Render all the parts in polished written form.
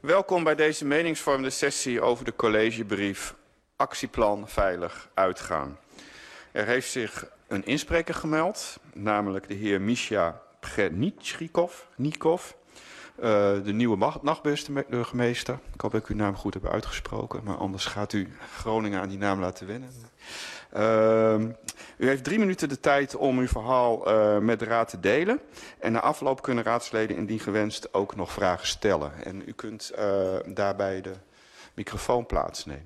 Welkom bij deze meningsvormende sessie over de collegebrief Actieplan Veilig Uitgaan. Er heeft zich een inspreker gemeld, namelijk de heer Misha Pgenitschnikov, de nieuwe nachtburgemeester. Ik hoop dat ik uw naam goed heb uitgesproken, maar anders gaat u Groningen aan die naam laten wennen. U heeft 3 minuten de tijd om uw verhaal met de raad te delen. En na afloop kunnen raadsleden indien gewenst ook nog vragen stellen. En u kunt daarbij de microfoon plaatsnemen.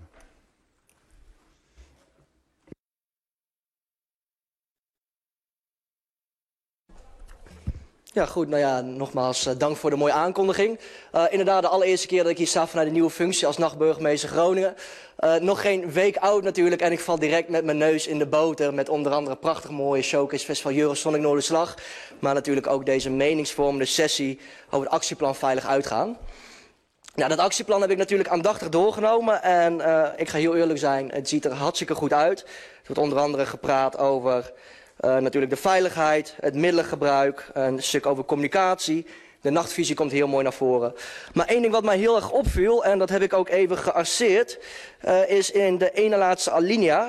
Ja, goed. Nou ja, nogmaals dank voor de mooie aankondiging. Inderdaad, de allereerste keer dat ik hier sta vanuit de nieuwe functie als nachtburgemeester Groningen. Nog geen week oud natuurlijk en ik val direct met mijn neus in de boter met onder andere prachtig mooie showcase festival Eurosonic Noorderslag. Maar natuurlijk ook deze meningsvormende sessie over het actieplan Veilig Uitgaan. Ja, dat actieplan heb ik natuurlijk aandachtig doorgenomen en ik ga heel eerlijk zijn, het ziet er hartstikke goed uit. Er wordt onder andere gepraat over natuurlijk de veiligheid, het middelengebruik, een stuk over communicatie. De nachtvisie komt heel mooi naar voren. Maar één ding wat mij heel erg opviel, en dat heb ik ook even gearseerd, is in de ene laatste alinea.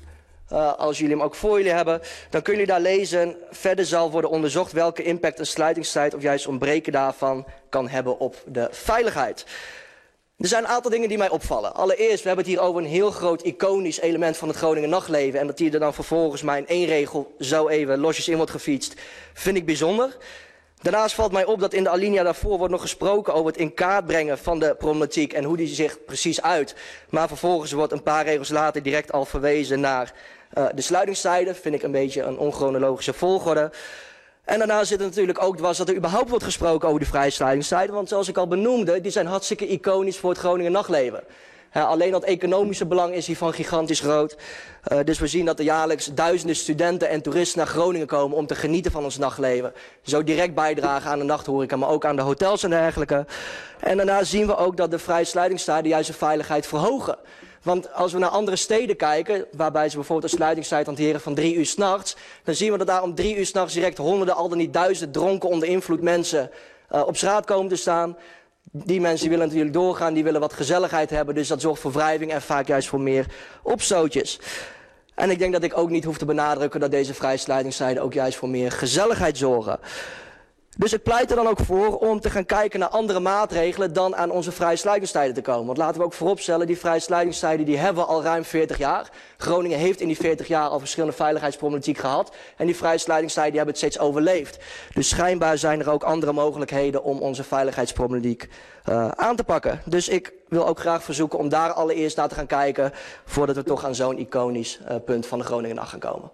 Als jullie hem ook voor jullie hebben, dan kunnen jullie daar lezen. Verder zal worden onderzocht welke impact een sluitingstijd of juist ontbreken daarvan kan hebben op de veiligheid. Er zijn een aantal dingen die mij opvallen. Allereerst, we hebben het hier over een heel groot iconisch element van het Groningen nachtleven. En dat die er dan vervolgens maar in 1 regel zo even losjes in wordt gefietst, vind ik bijzonder. Daarnaast valt mij op dat in de alinea daarvoor wordt nog gesproken over het in kaart brengen van de problematiek en hoe die zich precies uit. Maar vervolgens wordt een paar regels later direct al verwezen naar de sluitingstijden. Vind ik een beetje een onchronologische volgorde. En daarna zit er natuurlijk ook dwars dat er überhaupt wordt gesproken over die vrije sluitingstijden. Want zoals ik al benoemde, die zijn hartstikke iconisch voor het Groningen nachtleven. Alleen dat economische belang is hiervan gigantisch groot. Dus we zien dat er jaarlijks duizenden studenten en toeristen naar Groningen komen om te genieten van ons nachtleven. Zo direct bijdragen aan de nachthoreca, maar ook aan de hotels en dergelijke. En daarna zien we ook dat de vrije sluitingstijden juist de veiligheid verhogen. Want als we naar andere steden kijken, waarbij ze bijvoorbeeld een sluitingstijd hanteren van 3 uur 's nachts, dan zien we dat daar om 3 uur 's nachts direct honderden, al dan niet duizenden dronken onder invloed mensen op straat komen te staan. Die mensen willen natuurlijk doorgaan, die willen wat gezelligheid hebben, dus dat zorgt voor wrijving en vaak juist voor meer opstootjes. En ik denk dat ik ook niet hoef te benadrukken dat deze vrije sluitingstijden ook juist voor meer gezelligheid zorgen. Dus ik pleit er dan ook voor om te gaan kijken naar andere maatregelen dan aan onze vrije sluitingstijden te komen. Want laten we ook vooropstellen, die vrije sluitingstijden die hebben we al ruim 40 jaar. Groningen heeft in die 40 jaar al verschillende veiligheidsproblematiek gehad. En die vrije sluitingstijden die hebben het steeds overleefd. Dus schijnbaar zijn er ook andere mogelijkheden om onze veiligheidsproblematiek aan te pakken. Dus ik wil ook graag verzoeken om daar allereerst naar te gaan kijken voordat we toch aan zo'n iconisch punt van de Groningen nacht gaan komen.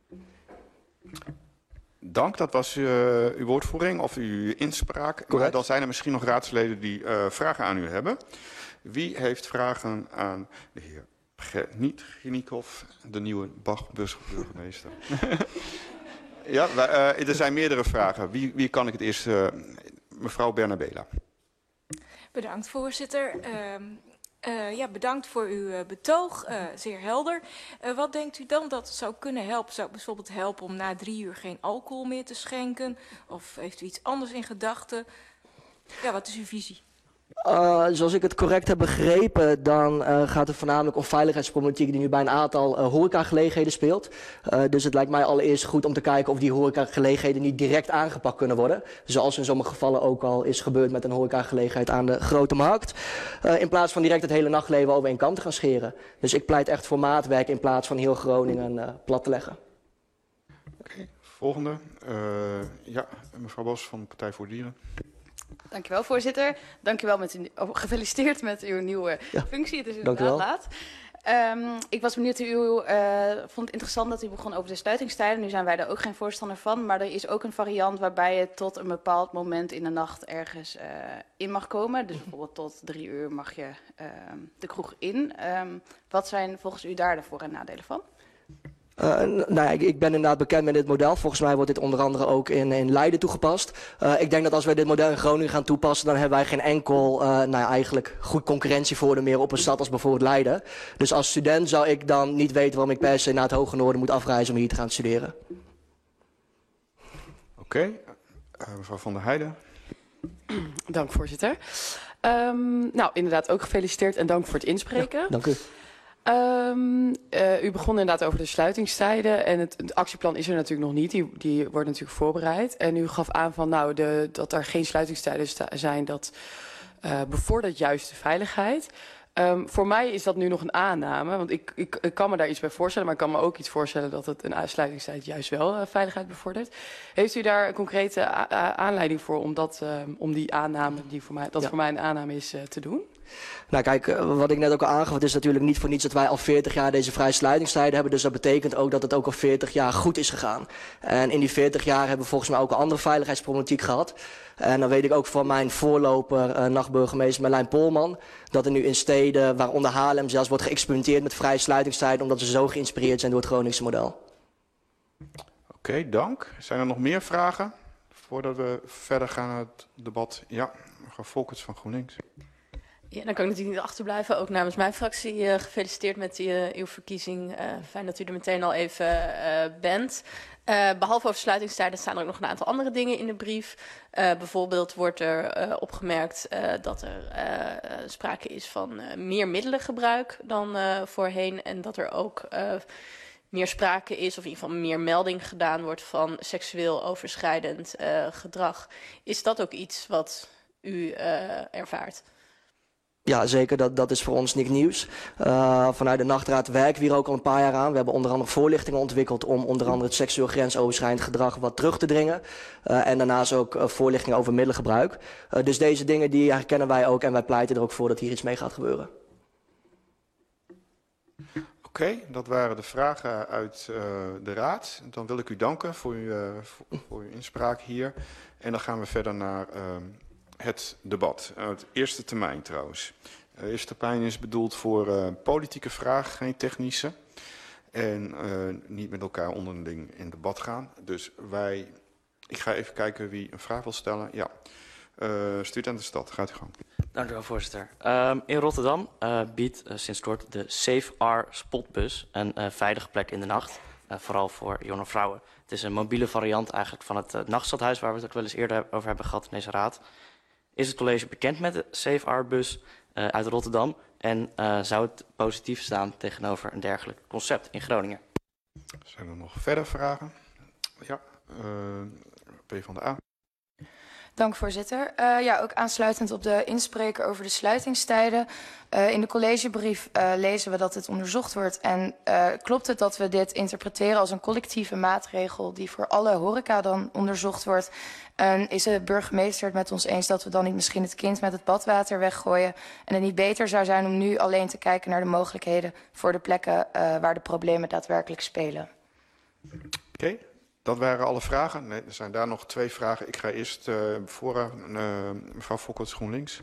Dank, dat was uw woordvoering of uw inspraak. Correct. Dan zijn er misschien nog raadsleden die vragen aan u hebben. Wie heeft vragen aan de heer Pgenitschnikov, de nieuwe burgemeester? Ja, er zijn meerdere vragen. Wie kan ik het eerst? Mevrouw Bernabela. Bedankt, voorzitter. Ja, bedankt voor uw betoog, zeer helder. Wat denkt u dan dat het zou kunnen helpen? Zou het bijvoorbeeld helpen om na 3 uur geen alcohol meer te schenken? Of heeft u iets anders in gedachten? Ja, wat is uw visie? Zoals ik het correct heb begrepen, dan gaat het voornamelijk om veiligheidsproblematiek die nu bij een aantal horecagelegenheden speelt. Dus het lijkt mij allereerst goed om te kijken of die horecagelegenheden niet direct aangepakt kunnen worden. Zoals in sommige gevallen ook al is gebeurd met een horecagelegenheid aan de Grote Markt. In plaats van direct het hele nachtleven over één kam te gaan scheren. Dus ik pleit echt voor maatwerk in plaats van heel Groningen plat te leggen. Okay, volgende. Ja, mevrouw Bos van de Partij voor de Dieren. Dankjewel, voorzitter. Dankjewel gefeliciteerd met uw nieuwe functie. Het is inderdaad laat. Ik was benieuwd, vond het interessant dat u begon over de sluitingstijden. Nu zijn wij daar ook geen voorstander van. Maar er is ook een variant waarbij je tot een bepaald moment in de nacht ergens in mag komen. Dus bijvoorbeeld tot 3 uur mag je de kroeg in. Wat zijn volgens u daar de voor- en nadelen van? Nou ja, ik ben inderdaad bekend met dit model. Volgens mij wordt dit onder andere ook in Leiden toegepast. Ik denk dat als wij dit model in Groningen gaan toepassen, dan hebben wij geen enkel eigenlijk goed concurrentievoordeel meer op een stad als bijvoorbeeld Leiden. Dus als student zou ik dan niet weten waarom ik per se naar het Hoge Noorden moet afreizen om hier te gaan studeren. Oké, mevrouw Van der Heijden. Dank, voorzitter. Nou, inderdaad ook gefeliciteerd en dank voor het inspreken. Ja, dank u. U begon inderdaad over de sluitingstijden en het actieplan is er natuurlijk nog niet. Die wordt natuurlijk voorbereid. En u gaf aan van dat er geen sluitingstijden zijn, dat bevordert juist de veiligheid. Voor mij is dat nu nog een aanname, want ik kan me daar iets bij voorstellen, maar ik kan me ook iets voorstellen dat het een sluitingstijd juist wel veiligheid bevordert. Heeft u daar een concrete aanleiding voor om die aanname, voor mij een aanname is, te doen? Nou kijk, wat ik net ook al aangaf, het is natuurlijk niet voor niets dat wij al 40 jaar deze vrije sluitingstijden hebben. Dus dat betekent ook dat het ook al 40 jaar goed is gegaan. En in die 40 jaar hebben we volgens mij ook een andere veiligheidsproblematiek gehad. En dan weet ik ook van mijn voorloper, nachtburgemeester Merlijn Polman, dat er nu in steden, waaronder Haarlem zelfs, wordt geëxperimenteerd met vrije sluitingstijden, omdat ze zo geïnspireerd zijn door het Groningse model. Oké, dank. Zijn er nog meer vragen voordat we verder gaan naar het debat? Ja, mevrouw Volkerts van GroenLinks. Ja, dan kan ik natuurlijk niet achterblijven. Ook namens mijn fractie gefeliciteerd met uw verkiezing. Fijn dat u er meteen al even bent. Behalve over sluitingstijden staan er ook nog een aantal andere dingen in de brief. Bijvoorbeeld wordt er opgemerkt dat er sprake is van meer middelengebruik dan voorheen. En dat er ook meer sprake is, of in ieder geval meer melding gedaan wordt van seksueel overschrijdend gedrag. Is dat ook iets wat u ervaart? Ja, zeker. Dat is voor ons niks nieuws. Vanuit de Nachtraad werken we hier ook al een paar jaar aan. We hebben onder andere voorlichtingen ontwikkeld om onder andere het seksueel grensoverschrijdend gedrag wat terug te dringen. En daarnaast ook voorlichtingen over middelengebruik. Dus deze dingen die herkennen wij ook en wij pleiten er ook voor dat hier iets mee gaat gebeuren. Oké, dat waren de vragen uit de Raad. Dan wil ik u danken voor uw inspraak hier. En dan gaan we verder naar het debat. Het eerste termijn trouwens. De eerste termijn is bedoeld voor politieke vragen, geen technische. En niet met elkaar onderling in debat gaan. Dus ik ga even kijken wie een vraag wil stellen. Ja, Studentenstad, gaat u gang. Dank u wel, voorzitter. In Rotterdam biedt sinds kort de Safe R Spotbus een veilige plek in de nacht. Vooral voor jonge vrouwen. Het is een mobiele variant eigenlijk van het nachtstadhuis waar we het ook wel eens eerder over hebben gehad in deze raad. Is het college bekend met de Safe R bus uit Rotterdam? En zou het positief staan tegenover een dergelijk concept in Groningen? Zijn er nog verder vragen? Ja, PvdA. Dank voorzitter. Ja, ook aansluitend op de inspreker over de sluitingstijden. In de collegebrief lezen we dat het onderzocht wordt. En klopt het dat we dit interpreteren als een collectieve maatregel die voor alle horeca dan onderzocht wordt? Is de burgemeester het met ons eens dat we dan niet misschien het kind met het badwater weggooien? En het niet beter zou zijn om nu alleen te kijken naar de mogelijkheden voor de plekken waar de problemen daadwerkelijk spelen? Oké. Dat waren alle vragen. Nee, er zijn daar nog 2 vragen. Ik ga eerst mevrouw Volkerts, GroenLinks.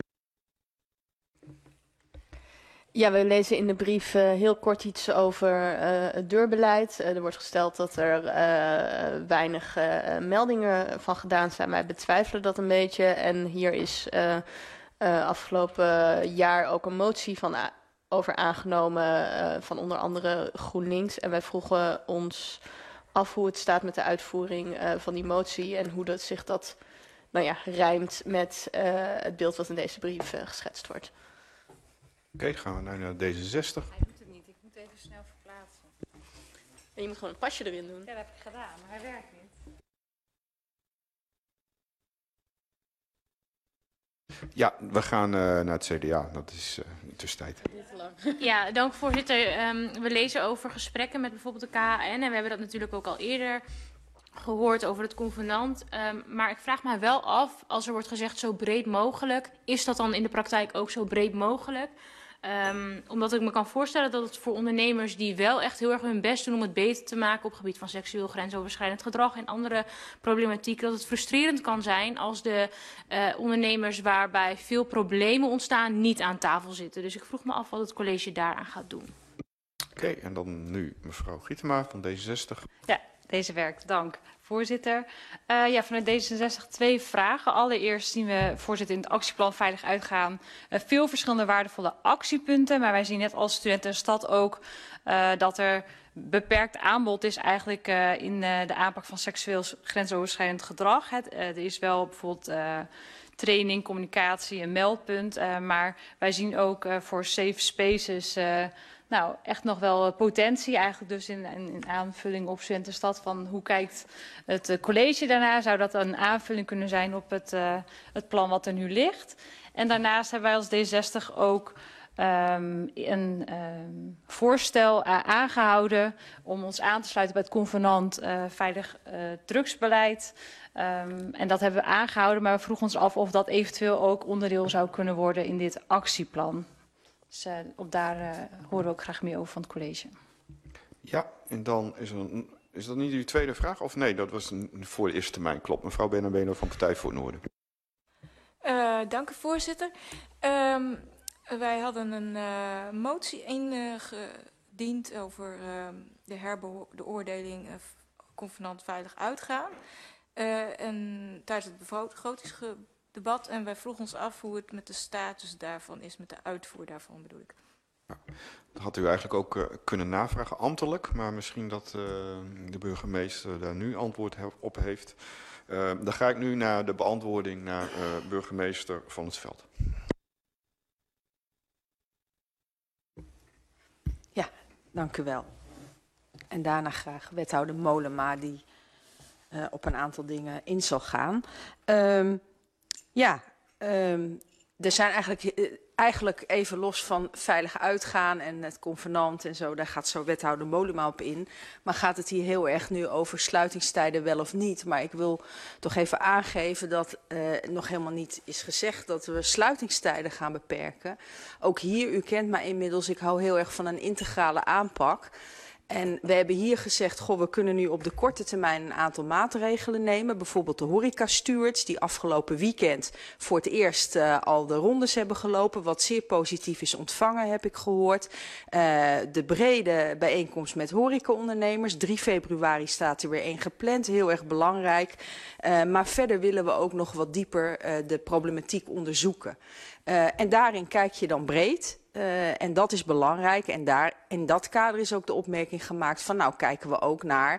Ja, we lezen in de brief heel kort iets over het deurbeleid. Er wordt gesteld dat er weinig meldingen van gedaan zijn. Wij betwijfelen dat een beetje. En hier is afgelopen jaar ook een motie over aangenomen van onder andere GroenLinks. En wij vroegen ons af hoe het staat met de uitvoering van die motie en hoe zich dat rijmt met het beeld wat in deze brief geschetst wordt. Oké, gaan we naar D66. Hij doet het niet, ik moet even snel verplaatsen. En je moet gewoon een pasje erin doen. Ja, dat heb ik gedaan, maar hij werkt niet. Ja, we gaan naar het CDA. Dat is in de tussentijd. Ja, dank voorzitter. We lezen over gesprekken met bijvoorbeeld de KHN. En we hebben dat natuurlijk ook al eerder gehoord over het convenant. Maar ik vraag mij wel af, als er wordt gezegd zo breed mogelijk, is dat dan in de praktijk ook zo breed mogelijk? Omdat ik me kan voorstellen dat het voor ondernemers die wel echt heel erg hun best doen om het beter te maken op het gebied van seksueel grensoverschrijdend gedrag en andere problematiek, dat het frustrerend kan zijn als de ondernemers waarbij veel problemen ontstaan niet aan tafel zitten. Dus ik vroeg me af wat het college daaraan gaat doen. Oké, en dan nu mevrouw Gietema van D66. Ja, deze werkt. Dank. Voorzitter. Ja, vanuit D66 2 vragen. Allereerst zien we, voorzitter, in het actieplan Veilig Uitgaan veel verschillende waardevolle actiepunten. Maar wij zien net als Studentenstad ook dat er beperkt aanbod is eigenlijk in de aanpak van seksueel grensoverschrijdend gedrag. Er is wel bijvoorbeeld training, communicatie, een meldpunt. Maar wij zien ook voor safe spaces nou, echt nog wel potentie eigenlijk dus in aanvulling op Studentenstad. Van hoe kijkt het college daarna? Zou dat een aanvulling kunnen zijn op het plan wat er nu ligt? En daarnaast hebben wij als D60 ook een voorstel aangehouden om ons aan te sluiten bij het convenant veilig drugsbeleid. En dat hebben we aangehouden, maar we vroegen ons af of dat eventueel ook onderdeel zou kunnen worden in dit actieplan. Dus daar horen we ook graag meer over van het college. Ja, en dan is dat niet uw tweede vraag? Of nee, dat was voor de eerste termijn. Klopt, mevrouw Bernabeno van Partij voor het Noorden. Dank u, voorzitter. Wij hadden een motie ingediend over de herbeoordeling convenant veilig uitgaan. En tijdens het begrotingsdebat. En wij vroegen ons af hoe het met de status daarvan is, met de uitvoer daarvan bedoel ik. Ja, dat had u eigenlijk ook kunnen navragen ambtelijk, maar misschien dat de burgemeester daar nu antwoord op heeft. Dan ga ik nu naar de beantwoording naar burgemeester Van het Veld. Ja, dank u wel. En daarna graag wethouder Mollema die op een aantal dingen in zal gaan. Er zijn eigenlijk even los van veilig uitgaan en het convenant en zo, daar gaat zo wethouder Mollema op in. Maar gaat het hier heel erg nu over sluitingstijden wel of niet? Maar ik wil toch even aangeven dat nog helemaal niet is gezegd dat we sluitingstijden gaan beperken. Ook hier, u kent mij inmiddels, ik hou heel erg van een integrale aanpak. En we hebben hier gezegd, goh, we kunnen nu op de korte termijn een aantal maatregelen nemen. Bijvoorbeeld de horeca-stewards die afgelopen weekend voor het eerst al de rondes hebben gelopen. Wat zeer positief is ontvangen, heb ik gehoord. De brede bijeenkomst met horecaondernemers. 3 februari staat er weer één gepland, heel erg belangrijk. Maar verder willen we ook nog wat dieper de problematiek onderzoeken. En daarin kijk je dan breed. En dat is belangrijk. En in dat kader is ook de opmerking gemaakt van nou kijken we ook naar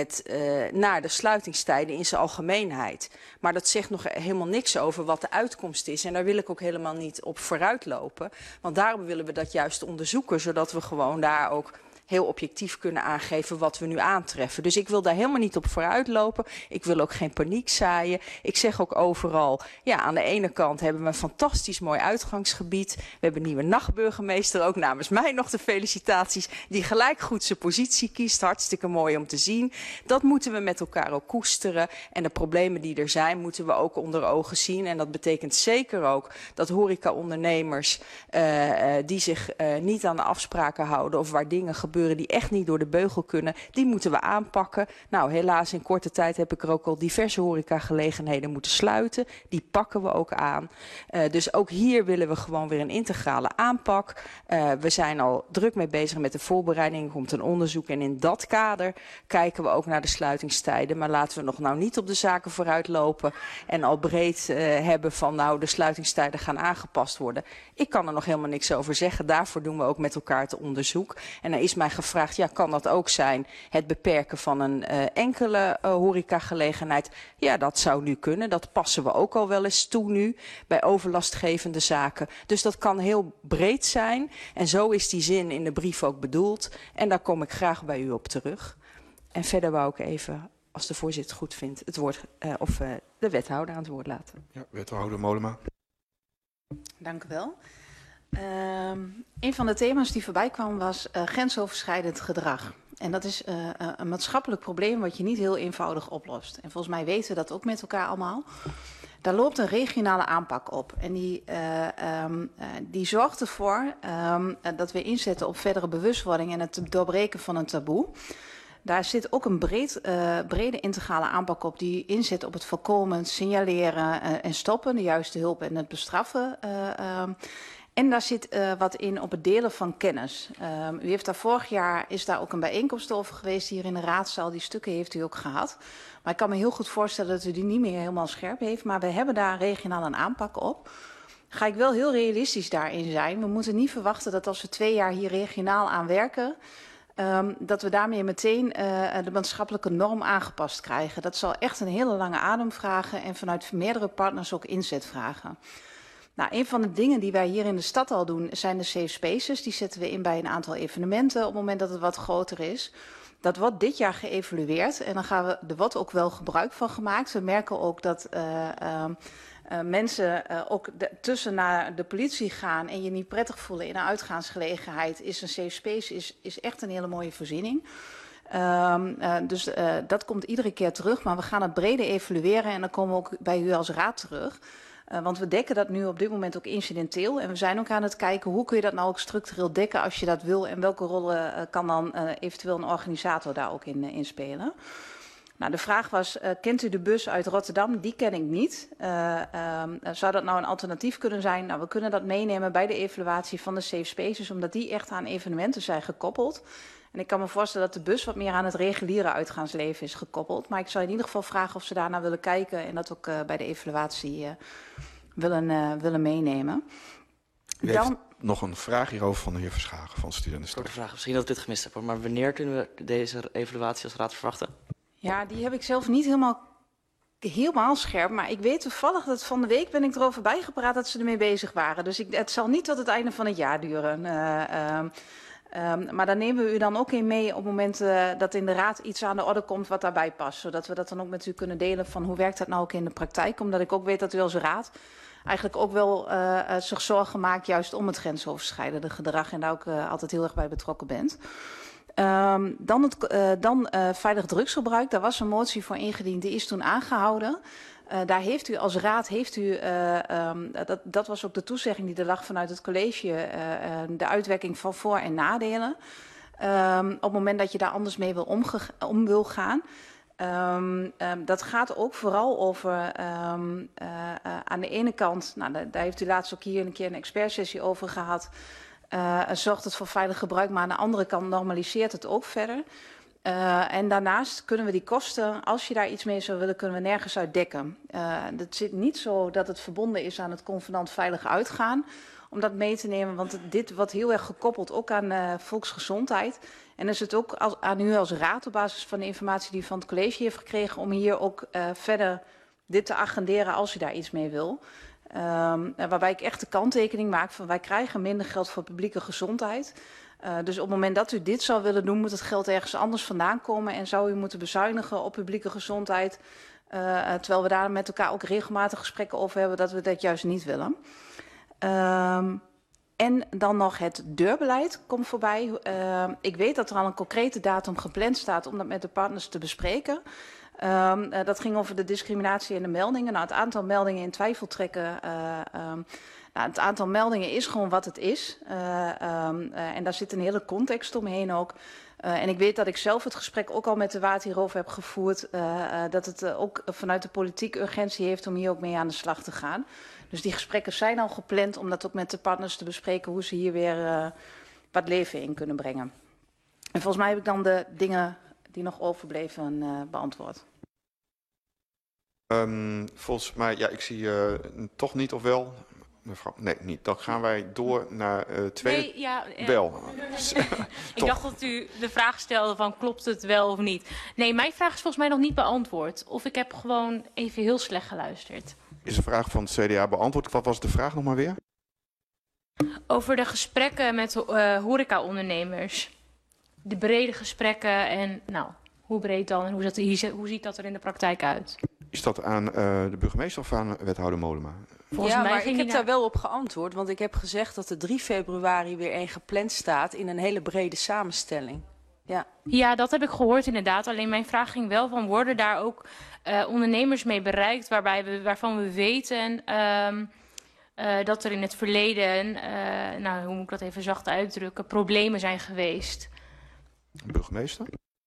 de sluitingstijden in zijn algemeenheid. Maar dat zegt nog helemaal niks over wat de uitkomst is. En daar wil ik ook helemaal niet op vooruitlopen. Want daarom willen we dat juist onderzoeken, zodat we gewoon daar ook heel objectief kunnen aangeven wat we nu aantreffen. Dus ik wil daar helemaal niet op vooruitlopen. Ik wil ook geen paniek zaaien. Ik zeg ook overal, ja, aan de ene kant hebben we een fantastisch mooi uitgangsgebied. We hebben een nieuwe nachtburgemeester, ook namens mij nog de felicitaties, die gelijk goed zijn positie kiest. Hartstikke mooi om te zien. Dat moeten we met elkaar ook koesteren. En de problemen die er zijn, moeten we ook onder ogen zien. En dat betekent zeker ook dat horecaondernemers die zich niet aan de afspraken houden of waar dingen gebeuren die echt niet door de beugel kunnen, die moeten we aanpakken. Nou, helaas in korte tijd heb ik er ook al diverse horecagelegenheden moeten sluiten. Die pakken we ook aan. Dus ook hier willen we gewoon weer een integrale aanpak. We zijn al druk mee bezig met de voorbereiding. Er komt een onderzoek en in dat kader kijken we ook naar de sluitingstijden. Maar laten we nog nou niet op de zaken vooruitlopen en al breed hebben van nou de sluitingstijden gaan aangepast worden. Ik kan er nog helemaal niks over zeggen. Daarvoor doen we ook met elkaar het onderzoek. En er is mij gevraagd, ja, kan dat ook zijn het beperken van een enkele horecagelegenheid? Ja, dat zou nu kunnen. Dat passen we ook al wel eens toe nu bij overlastgevende zaken. Dus dat kan heel breed zijn. En zo is die zin in de brief ook bedoeld. En daar kom ik graag bij u op terug. En verder wou ik even, als de voorzitter het goed vindt, het woord de wethouder aan het woord laten. Ja, wethouder Mollema. Dank u wel. Een van de thema's die voorbij kwam was grensoverschrijdend gedrag. En dat is een maatschappelijk probleem wat je niet heel eenvoudig oplost. En volgens mij weten we dat ook met elkaar allemaal. Daar loopt een regionale aanpak op. En die zorgt ervoor dat we inzetten op verdere bewustwording en het doorbreken van een taboe. Daar zit ook een brede integrale aanpak op die inzet op het voorkomen, signaleren en stoppen, de juiste hulp en het bestraffen. En daar zit wat in op het delen van kennis. U heeft daar vorig jaar, is daar ook een bijeenkomst over geweest hier in de raadzaal. Die stukken heeft u ook gehad. Maar ik kan me heel goed voorstellen dat u die niet meer helemaal scherp heeft. Maar we hebben daar regionaal een aanpak op. Ga ik wel heel realistisch daarin zijn. We moeten niet verwachten dat als we 2 jaar hier regionaal aan werken, dat we daarmee meteen de maatschappelijke norm aangepast krijgen. Dat zal echt een hele lange adem vragen en vanuit meerdere partners ook inzet vragen. Nou, een van de dingen die wij hier in de stad al doen zijn de safe spaces. Die zetten we in bij een aantal evenementen op het moment dat het wat groter is. Dat wordt dit jaar geëvalueerd en dan gaan we er wordt ook wel gebruik van gemaakt. We merken ook dat mensen ook tussen naar de politie gaan en je niet prettig voelen in een uitgaansgelegenheid is een safe space is echt een hele mooie voorziening. Dus dat komt iedere keer terug, maar we gaan het breder evalueren en dan komen we ook bij u als raad terug. Want we dekken dat nu op dit moment ook incidenteel. En we zijn ook aan het kijken hoe kun je dat nou ook structureel dekken als je dat wil. En welke rollen kan dan eventueel een organisator daar ook in spelen. Nou, de vraag was, kent u de bus uit Rotterdam? Die ken ik niet. Zou dat nou een alternatief kunnen zijn? Nou, we kunnen dat meenemen bij de evaluatie van de safe spaces. Omdat die echt aan evenementen zijn gekoppeld. En ik kan me voorstellen dat de bus wat meer aan het reguliere uitgaansleven is gekoppeld. Maar ik zou in ieder geval vragen of ze daarnaar willen kijken. En dat ook bij de evaluatie willen meenemen. U heeft nog een vraag hierover van de heer Verschagen van Studentenstad. Korte vraag, misschien dat ik dit gemist heb, maar wanneer kunnen we deze evaluatie als raad verwachten? Ja, die heb ik zelf niet helemaal scherp. Maar ik weet toevallig dat van de week ben ik erover bijgepraat dat ze ermee bezig waren. Dus het zal niet tot het einde van het jaar duren. Maar daar nemen we u dan ook in mee op het moment dat in de raad iets aan de orde komt wat daarbij past. Zodat we dat dan ook met u kunnen delen van hoe werkt dat nou ook in de praktijk. Omdat ik ook weet dat u als raad eigenlijk ook wel zich zorgen maakt juist om het grensoverschrijdende gedrag. En daar ook altijd heel erg bij betrokken bent. Dan veilig drugsgebruik. Daar was een motie voor ingediend. Die is toen aangehouden. Daar heeft u als raad, dat was ook de toezegging die er lag vanuit het college, de uitwerking van voor- en nadelen. Op het moment dat je daar anders mee om wil gaan. Dat gaat ook vooral over aan de ene kant, nou, daar heeft u laatst ook hier een keer een expertsessie over gehad. Zorgt het voor veilig gebruik, maar aan de andere kant normaliseert het ook verder. En daarnaast kunnen we die kosten, als je daar iets mee zou willen, kunnen we nergens uit dekken. Het zit niet zo dat het verbonden is aan het convenant veilig uitgaan, om dat mee te nemen, want dit wordt heel erg gekoppeld ook aan volksgezondheid. En is het ook aan u als raad op basis van de informatie die u van het college heeft gekregen, om hier ook verder dit te agenderen als u daar iets mee wil. Waarbij ik echt de kanttekening maak van wij krijgen minder geld voor publieke gezondheid. Dus op het moment dat u dit zou willen doen, moet het geld ergens anders vandaan komen. En zou u moeten bezuinigen op publieke gezondheid. Terwijl we daar met elkaar ook regelmatig gesprekken over hebben dat we dat juist niet willen. En dan nog het deurbeleid komt voorbij. Ik weet dat er al een concrete datum gepland staat om dat met de partners te bespreken. Dat ging over de discriminatie en de meldingen. Nou, het aantal meldingen in twijfel trekken. Het aantal meldingen is gewoon wat het is. En daar zit een hele context omheen ook. En ik weet dat ik zelf het gesprek ook al met de Waard hierover heb gevoerd. Dat het ook vanuit de politiek urgentie heeft om hier ook mee aan de slag te gaan. Dus die gesprekken zijn al gepland om dat ook met de partners te bespreken. Hoe ze hier weer wat leven in kunnen brengen. En volgens mij heb ik dan de dingen die nog overbleven beantwoord. Volgens mij, ja, ik zie toch niet of wel. Mevrouw, nee, niet. Dan gaan wij door naar tweede. Nee, ja, wel. Ik dacht dat u de vraag stelde van klopt het wel of niet. Nee, mijn vraag is volgens mij nog niet beantwoord. Of ik heb gewoon even heel slecht geluisterd. Is de vraag van het CDA beantwoord? Wat was de vraag nog maar weer? Over de gesprekken met horeca-ondernemers. De brede gesprekken en nou, hoe breed dan en hoe ziet dat er in de praktijk uit? Is dat aan de burgemeester of aan wethouder Mollema? Volgens mij maar ik heb daar wel op geantwoord, want ik heb gezegd dat de 3 februari weer één gepland staat in een hele brede samenstelling. Ja, dat heb ik gehoord inderdaad. Alleen mijn vraag ging wel van, worden daar ook ondernemers mee bereikt waarvan we weten dat er in het verleden, nou hoe moet ik dat even zacht uitdrukken, problemen zijn geweest? Burgemeester?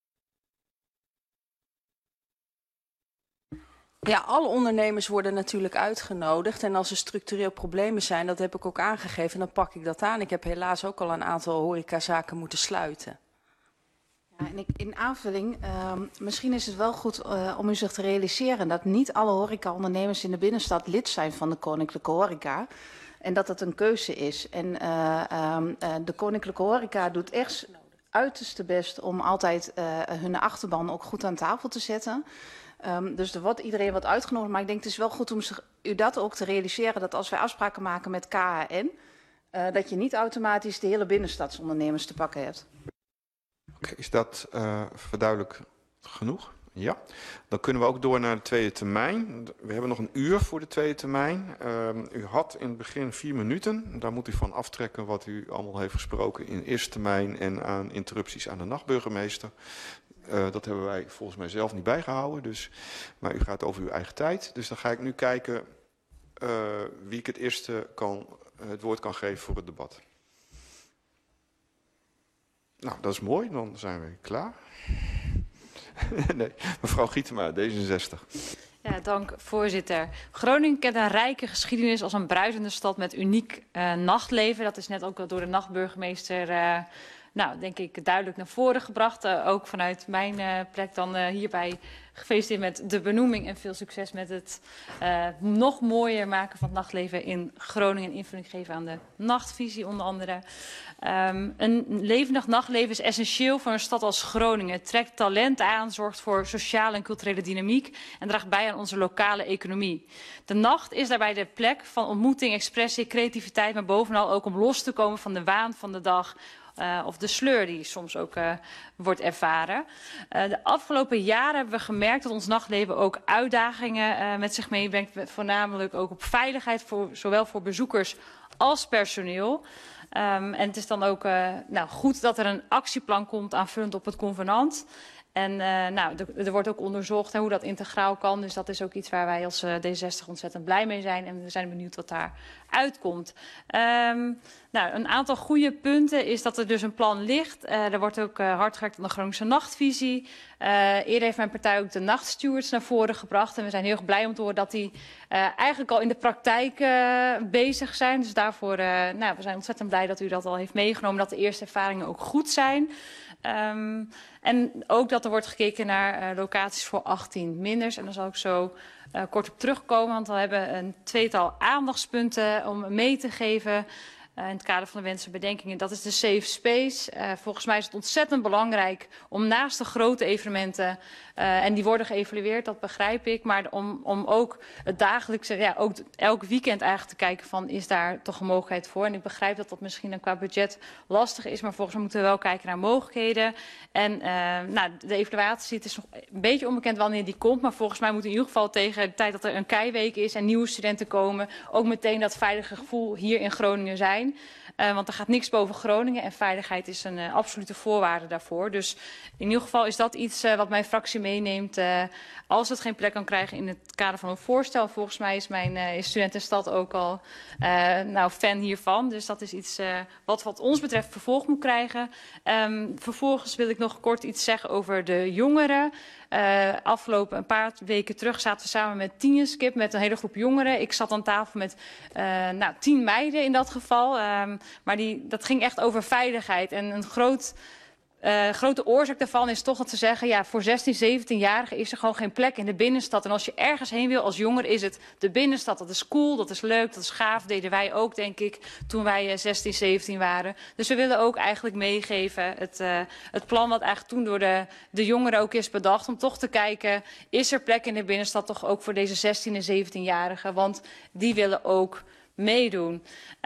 Ja, alle ondernemers worden natuurlijk uitgenodigd. En als er structureel problemen zijn, dat heb ik ook aangegeven, dan pak ik dat aan. Ik heb helaas ook al een aantal horecazaken moeten sluiten. Ja, en in aanvulling, misschien is het wel goed om u zich te realiseren dat niet alle horecaondernemers in de binnenstad lid zijn van de Koninklijke Horeca. En dat dat een keuze is. En de Koninklijke Horeca doet echt uiterste best om altijd hun achterban ook goed aan tafel te zetten. Dus er wordt iedereen wat uitgenodigd. Maar ik denk het is wel goed om u dat ook te realiseren. Dat als wij afspraken maken met KHN. Dat je niet automatisch de hele binnenstadsondernemers te pakken hebt. Oké, is dat verduidelijk genoeg? Ja. Dan kunnen we ook door naar de tweede termijn. We hebben nog een uur voor de tweede termijn. U had in het begin 4 minuten. Daar moet u van aftrekken wat u allemaal heeft gesproken in de eerste termijn en aan interrupties aan de nachtburgemeester. Dat hebben wij volgens mij zelf niet bijgehouden. Dus, maar u gaat over uw eigen tijd. Dus dan ga ik nu kijken wie ik het eerste het woord kan geven voor het debat. Nou, dat is mooi. Dan zijn we klaar. Nee, mevrouw Gietema, D66. Ja, dank voorzitter. Groningen kent een rijke geschiedenis als een bruisende stad met uniek nachtleven. Dat is net ook door de nachtburgemeester, denk ik, duidelijk naar voren gebracht. Ook vanuit mijn plek dan hierbij gefeliciteerd met de benoeming en veel succes met het nog mooier maken van het nachtleven in Groningen en invulling geven aan de nachtvisie onder andere. Een levendig nachtleven is essentieel voor een stad als Groningen. Het trekt talent aan, zorgt voor sociale en culturele dynamiek en draagt bij aan onze lokale economie. De nacht is daarbij de plek van ontmoeting, expressie, creativiteit, maar bovenal ook om los te komen van de waan van de dag. Of de sleur die soms ook wordt ervaren. De afgelopen jaren hebben we gemerkt dat ons nachtleven ook uitdagingen met zich meebrengt. Voornamelijk ook op veiligheid, zowel voor bezoekers als personeel. En het is dan ook goed dat er een actieplan komt aanvullend op het convenant. En er wordt ook onderzocht hoe dat integraal kan. Dus dat is ook iets waar wij als D66 ontzettend blij mee zijn. En we zijn benieuwd wat daar uitkomt. Een aantal goede punten is dat er dus een plan ligt. Er wordt ook hard gewerkt aan de Groningse nachtvisie. Eerder heeft mijn partij ook de nachtstewards naar voren gebracht. En we zijn heel erg blij om te horen dat die eigenlijk al in de praktijk bezig zijn. Dus daarvoor we zijn ontzettend blij dat u dat al heeft meegenomen. Dat de eerste ervaringen ook goed zijn. En ook dat er wordt gekeken naar locaties voor 18 minders. En daar zal ik zo kort op terugkomen, want we hebben een tweetal aandachtspunten om mee te geven in het kader van de wensen en bedenkingen. Dat is de safe space. Volgens mij is het ontzettend belangrijk om naast de grote evenementen, en die worden geëvalueerd, dat begrijp ik, maar om ook het dagelijkse, ook elk weekend eigenlijk te kijken van, is daar toch een mogelijkheid voor? En ik begrijp dat dat misschien qua budget lastig is, maar volgens mij moeten we wel kijken naar mogelijkheden. En de evaluatie, het is nog een beetje onbekend wanneer die komt, maar volgens mij moet in ieder geval tegen de tijd dat er een keiweek is en nieuwe studenten komen, ook meteen dat veilige gevoel hier in Groningen zijn. Want er gaat niks boven Groningen en veiligheid is een absolute voorwaarde daarvoor. Dus in ieder geval is dat iets wat mijn fractie meeneemt als het geen plek kan krijgen in het kader van een voorstel. Volgens mij is mijn studentenstad ook al fan hiervan. Dus dat is iets wat ons betreft vervolg moet krijgen. Vervolgens wil ik nog kort iets zeggen over de jongeren. Afgelopen een paar weken terug zaten we samen met Tienenskip, met een hele groep jongeren. Ik zat aan tafel met 10 meiden in dat geval. Maar dat ging echt over veiligheid. En een grote oorzaak daarvan is toch dat ze zeggen, ja, voor 16, 17-jarigen is er gewoon geen plek in de binnenstad. En als je ergens heen wil als jongere is het de binnenstad. Dat is cool, dat is leuk, dat is gaaf. Deden wij ook, denk ik, toen wij 16, 17 waren. Dus we willen ook eigenlijk meegeven het plan wat eigenlijk toen door de jongeren ook is bedacht. Om toch te kijken, is er plek in de binnenstad toch ook voor deze 16 en 17-jarigen? Want die willen ook meedoen.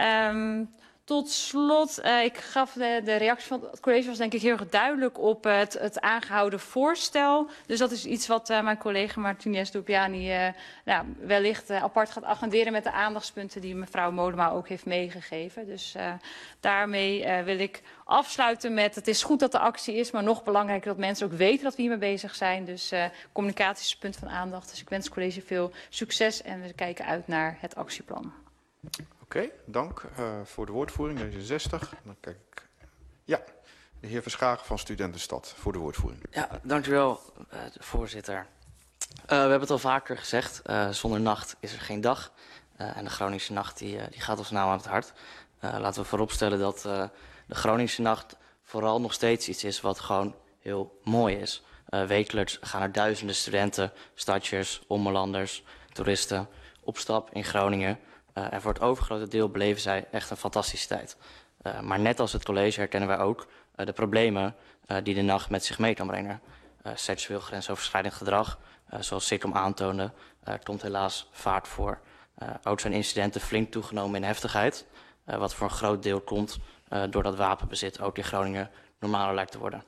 Tot slot, ik gaf de reactie van het college was denk ik heel erg duidelijk op het aangehouden voorstel. Dus dat is iets wat mijn collega Martinez Dopiani wellicht apart gaat agenderen met de aandachtspunten die mevrouw Modema ook heeft meegegeven. Dus daarmee wil ik afsluiten met het is goed dat er actie is, maar nog belangrijker dat mensen ook weten dat we hiermee bezig zijn. Dus communicatie is een punt van aandacht. Dus ik wens het college veel succes en we kijken uit naar het actieplan. Oké, dank voor de woordvoering, D66. Dan kijk ik. Ja, de heer Verschagen van Studentenstad voor de woordvoering. Ja, dank u wel, voorzitter. We hebben het al vaker gezegd, zonder nacht is er geen dag. En de Groningse nacht die gaat ons nauw aan het hart. Laten we vooropstellen dat de Groningse nacht vooral nog steeds iets is wat gewoon heel mooi is. Wekelijks gaan er duizenden studenten, stadsjers, ommelanders, toeristen op stap in Groningen. En voor het overgrote deel beleven zij echt een fantastische tijd. Maar net als het college herkennen wij ook de problemen die de nacht met zich mee kan brengen. Seksueel grensoverschrijdend gedrag, zoals Sikkim aantoonde, komt helaas vaak voor. Ook zijn incidenten flink toegenomen in heftigheid, wat voor een groot deel komt doordat wapenbezit ook in Groningen normaler lijkt te worden.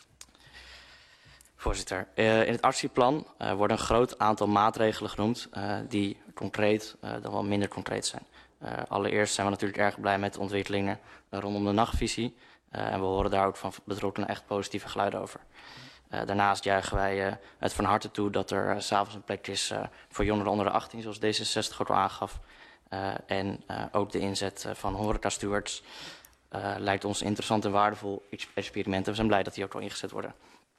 Voorzitter, in het actieplan worden een groot aantal maatregelen genoemd die concreet dan wel minder concreet zijn. Allereerst zijn we natuurlijk erg blij met de ontwikkelingen rondom de nachtvisie. En we horen daar ook van betrokkenen echt positieve geluiden over. Daarnaast juichen wij het van harte toe dat er 's avonds een plek is voor jongeren onder de 18, zoals D66 ook al aangaf. En ook de inzet van horeca-stewards lijkt ons interessant en waardevol experiment. En we zijn blij dat die ook al ingezet worden.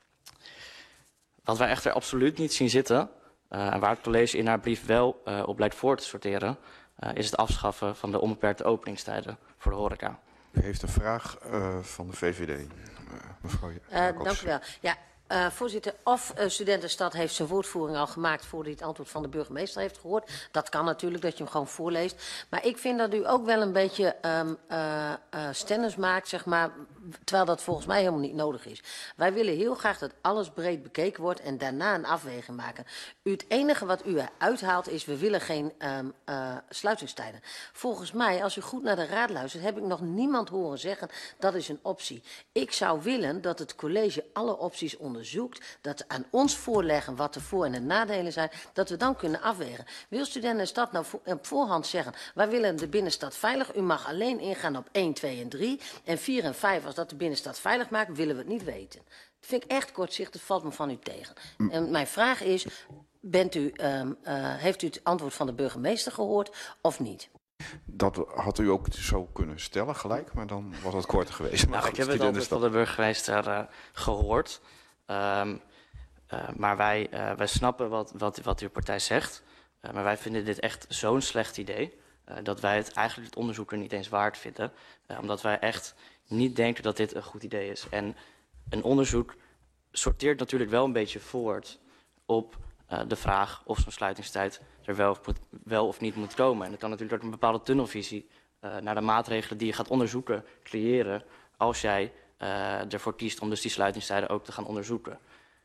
Wat wij echter absoluut niet zien zitten, en waar het college in haar brief wel op lijkt voor te sorteren, is het afschaffen van de onbeperkte openingstijden voor de horeca. U heeft een vraag van de VVD. Mevrouw Dank u wel. Ja, voorzitter, of Studentenstad heeft zijn woordvoering al gemaakt voordat hij het antwoord van de burgemeester heeft gehoord. Dat kan natuurlijk, dat je hem gewoon voorleest. Maar ik vind dat u ook wel een beetje stennis maakt, zeg maar, terwijl dat volgens mij helemaal niet nodig is. Wij willen heel graag dat alles breed bekeken wordt en daarna een afweging maken. Het enige wat u eruit haalt is, we willen geen sluitingstijden. Volgens mij, als u goed naar de raad luistert, heb ik nog niemand horen zeggen dat is een optie. Ik zou willen dat het college alle opties onderzoekt, dat ze aan ons voorleggen wat de voor- en de nadelen zijn, dat we dan kunnen afwegen. Wil Studentenstad nou op voorhand zeggen, wij willen de binnenstad veilig, u mag alleen ingaan op 1, 2 en 3 en 4 en 5, als dat de binnenstad veilig maakt, willen we het niet weten. Dat vind ik echt kortzichtig, valt me van u tegen. En mijn vraag is, heeft u het antwoord van de burgemeester gehoord of niet? Dat had u ook zo kunnen stellen gelijk, maar dan was het korter geweest. Maar nou, ik heb het antwoord van de burgemeester gehoord. Maar wij snappen wat uw partij zegt. Maar wij vinden dit echt zo'n slecht idee, dat wij het eigenlijk het onderzoek er niet eens waard vinden. Omdat wij echt niet denken dat dit een goed idee is. En een onderzoek sorteert natuurlijk wel een beetje voort op de vraag of zo'n sluitingstijd er wel of niet moet komen. En dat kan natuurlijk ook een bepaalde tunnelvisie naar de maatregelen die je gaat onderzoeken creëren als jij ervoor kiest om dus die sluitingstijden ook te gaan onderzoeken.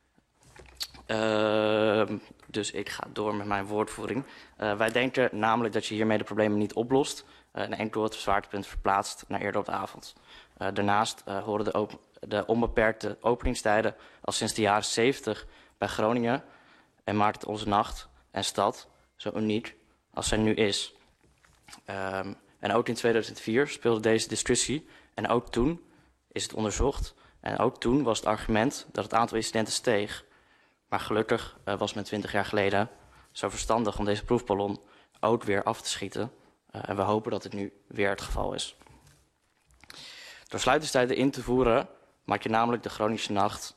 Dus ik ga door met mijn woordvoering. Wij denken namelijk dat je hiermee de problemen niet oplost en enkel het zwaartepunt verplaatst naar eerder op de avond. Daarnaast horen de onbeperkte openingstijden al sinds de jaren 70 bij Groningen en maakt het onze nacht en stad zo uniek als zij nu is. En ook in 2004 speelde deze discussie en ook toen is het onderzocht. En ook toen was het argument dat het aantal incidenten steeg. Maar gelukkig was men 20 jaar geleden zo verstandig om deze proefballon ook weer af te schieten. En we hopen dat het nu weer het geval is. Door sluitingstijden in te voeren maak je namelijk de Groningse nacht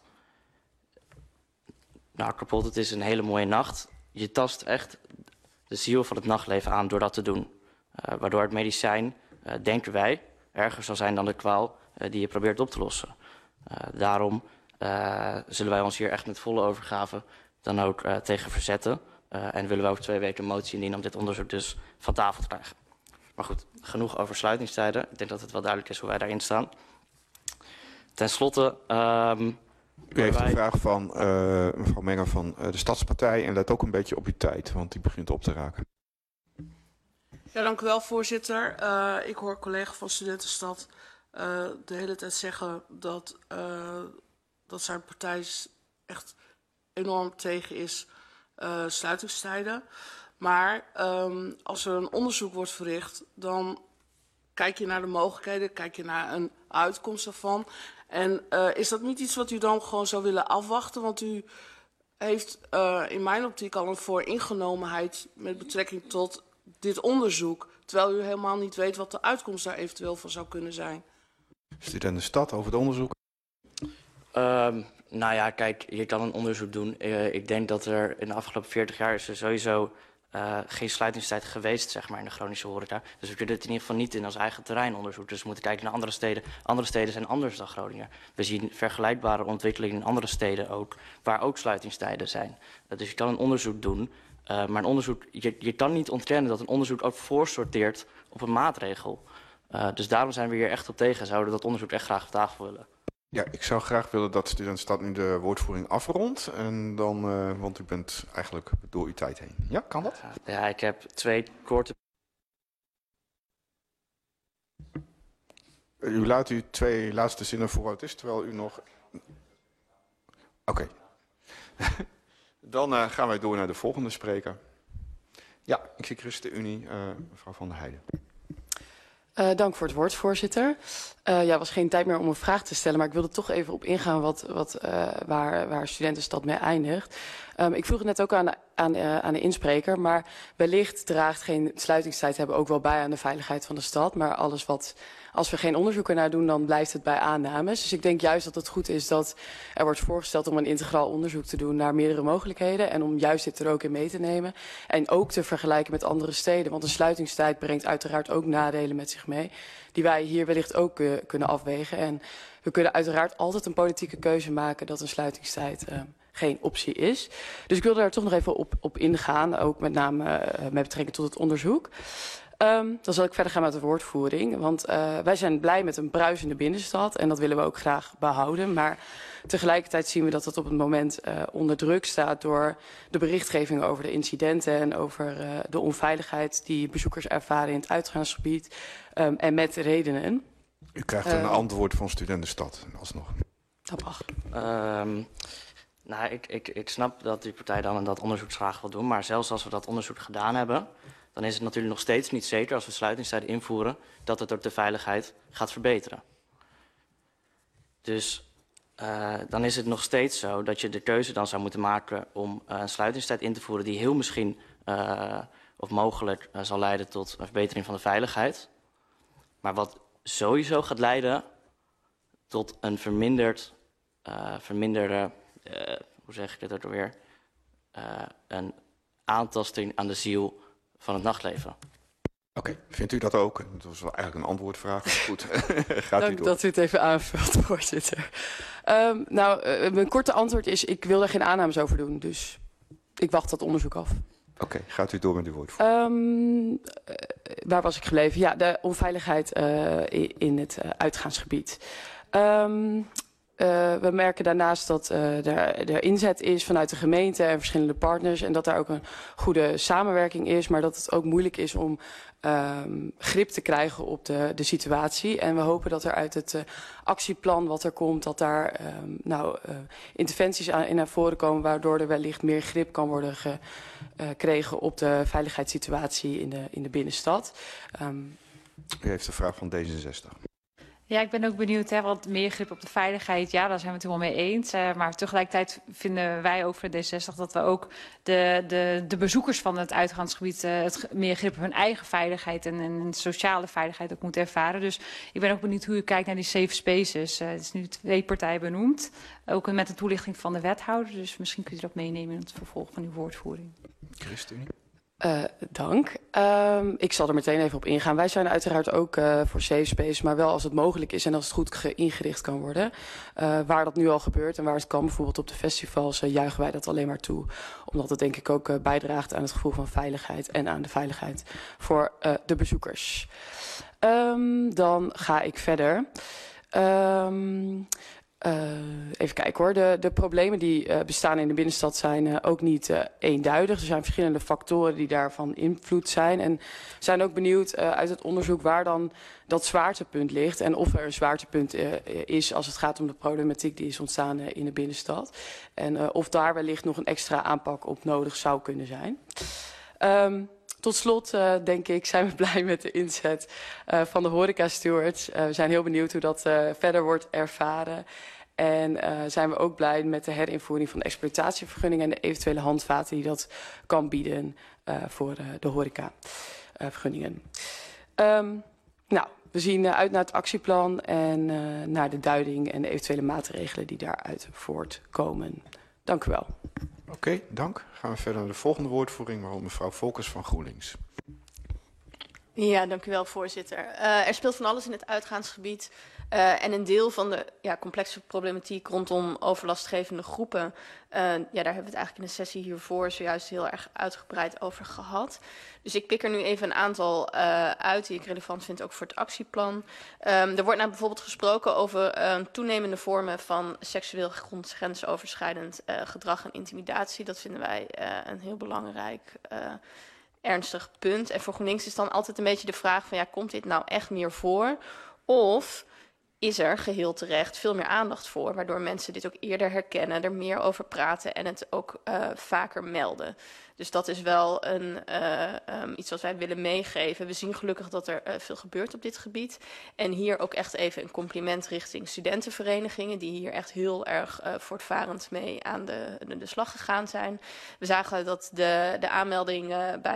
kapot. Het is een hele mooie nacht. Je tast echt de ziel van het nachtleven aan door dat te doen. Waardoor het medicijn, denken wij, erger zal zijn dan de kwaal die je probeert op te lossen. Daarom zullen wij ons hier echt met volle overgave dan ook tegen verzetten. En willen we over 2 weken een motie indienen om dit onderzoek dus van tafel te krijgen. Maar goed, genoeg over sluitingstijden. Ik denk dat het wel duidelijk is hoe wij daarin staan. Ten slotte... U heeft een vraag van mevrouw Menger van de Stadspartij. En let ook een beetje op uw tijd, want die begint op te raken. Ja, dank u wel, voorzitter. Ik hoor collega van Studentenstad de hele tijd zeggen dat zijn partij echt enorm tegen is sluitingstijden. Maar als er een onderzoek wordt verricht, dan kijk je naar de mogelijkheden, kijk je naar een uitkomst daarvan. En is dat niet iets wat u dan gewoon zou willen afwachten? Want u heeft in mijn optiek al een vooringenomenheid met betrekking tot dit onderzoek, terwijl u helemaal niet weet wat de uitkomst daar eventueel van zou kunnen zijn. Studentenstad over het onderzoek. Nou ja, kijk, je kan een onderzoek doen. Ik denk dat er in de afgelopen 40 jaar is er sowieso geen sluitingstijd geweest, zeg maar, in de Groningse horeca. Dus we kunnen het in ieder geval niet in als eigen terreinonderzoek. Dus we moeten kijken naar andere steden. Andere steden zijn anders dan Groningen. We zien vergelijkbare ontwikkelingen in andere steden ook, waar ook sluitingstijden zijn. Dus je kan een onderzoek doen. Maar een onderzoek, je kan niet ontkennen dat een onderzoek ook voorsorteert op een maatregel. Dus daarom zijn we hier echt op tegen en zouden dat onderzoek echt graag op tafel willen. Ja, ik zou graag willen dat Studentenstad nu de woordvoering afrondt. En dan, want u bent eigenlijk door uw tijd heen. Ja, kan dat? Ja, ik heb 2 korte... U laat uw 2 laatste zinnen voor het is, terwijl u nog... Oké. Dan gaan wij door naar de volgende spreker. Ja, ik zie ChristenUnie, mevrouw Van der Heijden. Dank voor het woord, voorzitter. Ja, was geen tijd meer om een vraag te stellen, maar ik wilde toch even op ingaan waar Studentenstad mee eindigt. Ik vroeg het net ook aan de inspreker, maar wellicht draagt geen sluitingstijd hebben ook wel bij aan de veiligheid van de stad. Maar als we geen onderzoek ernaar doen, dan blijft het bij aannames. Dus ik denk juist dat het goed is dat er wordt voorgesteld om een integraal onderzoek te doen naar meerdere mogelijkheden. En om juist dit er ook in mee te nemen. En ook te vergelijken met andere steden. Want een sluitingstijd brengt uiteraard ook nadelen met zich mee. Die wij hier wellicht ook kunnen afwegen. En we kunnen uiteraard altijd een politieke keuze maken dat een sluitingstijd geen optie is. Dus ik wilde daar toch nog even op ingaan. Ook met name met betrekking tot het onderzoek. Dan zal ik verder gaan met de woordvoering. Want wij zijn blij met een bruisende binnenstad. En dat willen we ook graag behouden. Maar tegelijkertijd zien we dat het op het moment onder druk staat door de berichtgeving over de incidenten en over de onveiligheid die bezoekers ervaren in het uitgaansgebied. En met redenen. U krijgt een antwoord van Studentenstad alsnog. Dat mag. Nou, ik snap dat die partij dan dat onderzoek graag wil doen. Maar zelfs als we dat onderzoek gedaan hebben, dan is het natuurlijk nog steeds niet zeker als we sluitingstijden invoeren dat het ook de veiligheid gaat verbeteren. Dus dan is het nog steeds zo dat je de keuze dan zou moeten maken om een sluitingstijd in te voeren die heel misschien of mogelijk zal leiden tot een verbetering van de veiligheid. Maar wat sowieso gaat leiden tot een verminderde, hoe zeg ik dit ook alweer, een aantasting aan de ziel van het nachtleven. Oké, vindt u dat ook? Dat was wel eigenlijk een antwoordvraag. Goed, gaat Dank u door. dat u het even aanvult, voorzitter. Mijn korte antwoord is, ik wil er geen aannames over doen. Dus ik wacht dat onderzoek af. Oké, gaat u door met uw woordvoering. Waar was ik gebleven? Ja, de onveiligheid in het uitgaansgebied. We merken daarnaast dat er inzet is vanuit de gemeente en verschillende partners. En dat daar ook een goede samenwerking is. Maar dat het ook moeilijk is om grip te krijgen op de situatie. En we hopen dat er uit het actieplan wat er komt, dat daar interventies in naar voren komen. Waardoor er wellicht meer grip kan worden gekregen op de veiligheidssituatie in de binnenstad. U heeft de vraag van D66. Ja, ik ben ook benieuwd, wat meer grip op de veiligheid. Ja, daar zijn we het helemaal mee eens. Maar tegelijkertijd vinden wij ook voor D66 dat we ook de bezoekers van het uitgaansgebied het meer grip op hun eigen veiligheid en sociale veiligheid ook moeten ervaren. Dus ik ben ook benieuwd hoe u kijkt naar die safe spaces. Het is nu 2 partijen benoemd, ook met de toelichting van de wethouder. Dus misschien kunt u dat meenemen in het vervolg van uw woordvoering. ChristenUnie. Dank. Ik zal er meteen even op ingaan. Wij zijn uiteraard ook voor safe space, maar wel als het mogelijk is en als het goed ingericht kan worden. Waar dat nu al gebeurt en waar het kan, bijvoorbeeld op de festivals, juichen wij dat alleen maar toe. Omdat het denk ik ook bijdraagt aan het gevoel van veiligheid en aan de veiligheid voor de bezoekers. Dan ga ik verder. Even kijken hoor. De problemen die bestaan in de binnenstad zijn ook niet eenduidig. Er zijn verschillende factoren die daarvan invloed zijn. En we zijn ook benieuwd uit het onderzoek waar dan dat zwaartepunt ligt. En of er een zwaartepunt is als het gaat om de problematiek die is ontstaan in de binnenstad. En of daar wellicht nog een extra aanpak op nodig zou kunnen zijn. Tot slot, denk ik, zijn we blij met de inzet van de horeca-stewards. We zijn heel benieuwd hoe dat verder wordt ervaren. En zijn we ook blij met de herinvoering van de exploitatievergunning en de eventuele handvaten die dat kan bieden voor de horeca-vergunningen. We zien uit naar het actieplan en naar de duiding en de eventuele maatregelen die daaruit voortkomen. Dank u wel. Oké, dank. Gaan we verder naar de volgende woordvoering, waarop mevrouw Volkers van GroenLinks. Ja, dank u wel, voorzitter. Er speelt van alles in het uitgaansgebied. En een deel van de complexe problematiek rondom overlastgevende groepen, daar hebben we het eigenlijk in de sessie hiervoor zojuist heel erg uitgebreid over gehad. Dus ik pik er nu even een aantal uit die ik relevant vind, ook voor het actieplan. Er wordt bijvoorbeeld gesproken over toenemende vormen van seksueel grensoverschrijdend gedrag en intimidatie. Dat vinden wij een heel belangrijk ernstig punt. En voor GroenLinks is dan altijd een beetje de vraag van, komt dit nou echt meer voor? Of is er geheel terecht veel meer aandacht voor, waardoor mensen dit ook eerder herkennen, er meer over praten en het ook vaker melden. Dus dat is wel iets wat wij willen meegeven. We zien gelukkig dat er veel gebeurt op dit gebied. En hier ook echt even een compliment richting studentenverenigingen, die hier echt heel erg voortvarend mee aan de slag gegaan zijn. We zagen dat de aanmelding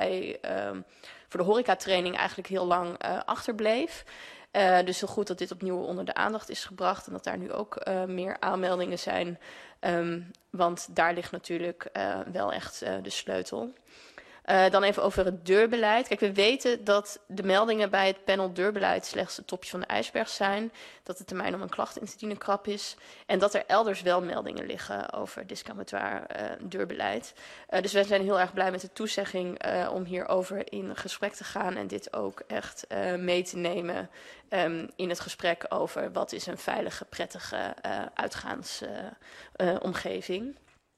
voor de horecatraining eigenlijk heel lang achterbleef. Dus heel goed dat dit opnieuw onder de aandacht is gebracht en dat daar nu ook meer aanmeldingen zijn. Want daar ligt natuurlijk wel echt de sleutel. Dan even over het deurbeleid. Kijk, we weten dat de meldingen bij het panel deurbeleid slechts het topje van de ijsberg zijn. Dat de termijn om een klacht in te dienen krap is. En dat er elders wel meldingen liggen over discriminatoire deurbeleid. Dus wij zijn heel erg blij met de toezegging om hierover in gesprek te gaan. En dit ook echt mee te nemen in het gesprek over wat is een veilige, prettige uitgaansomgeving.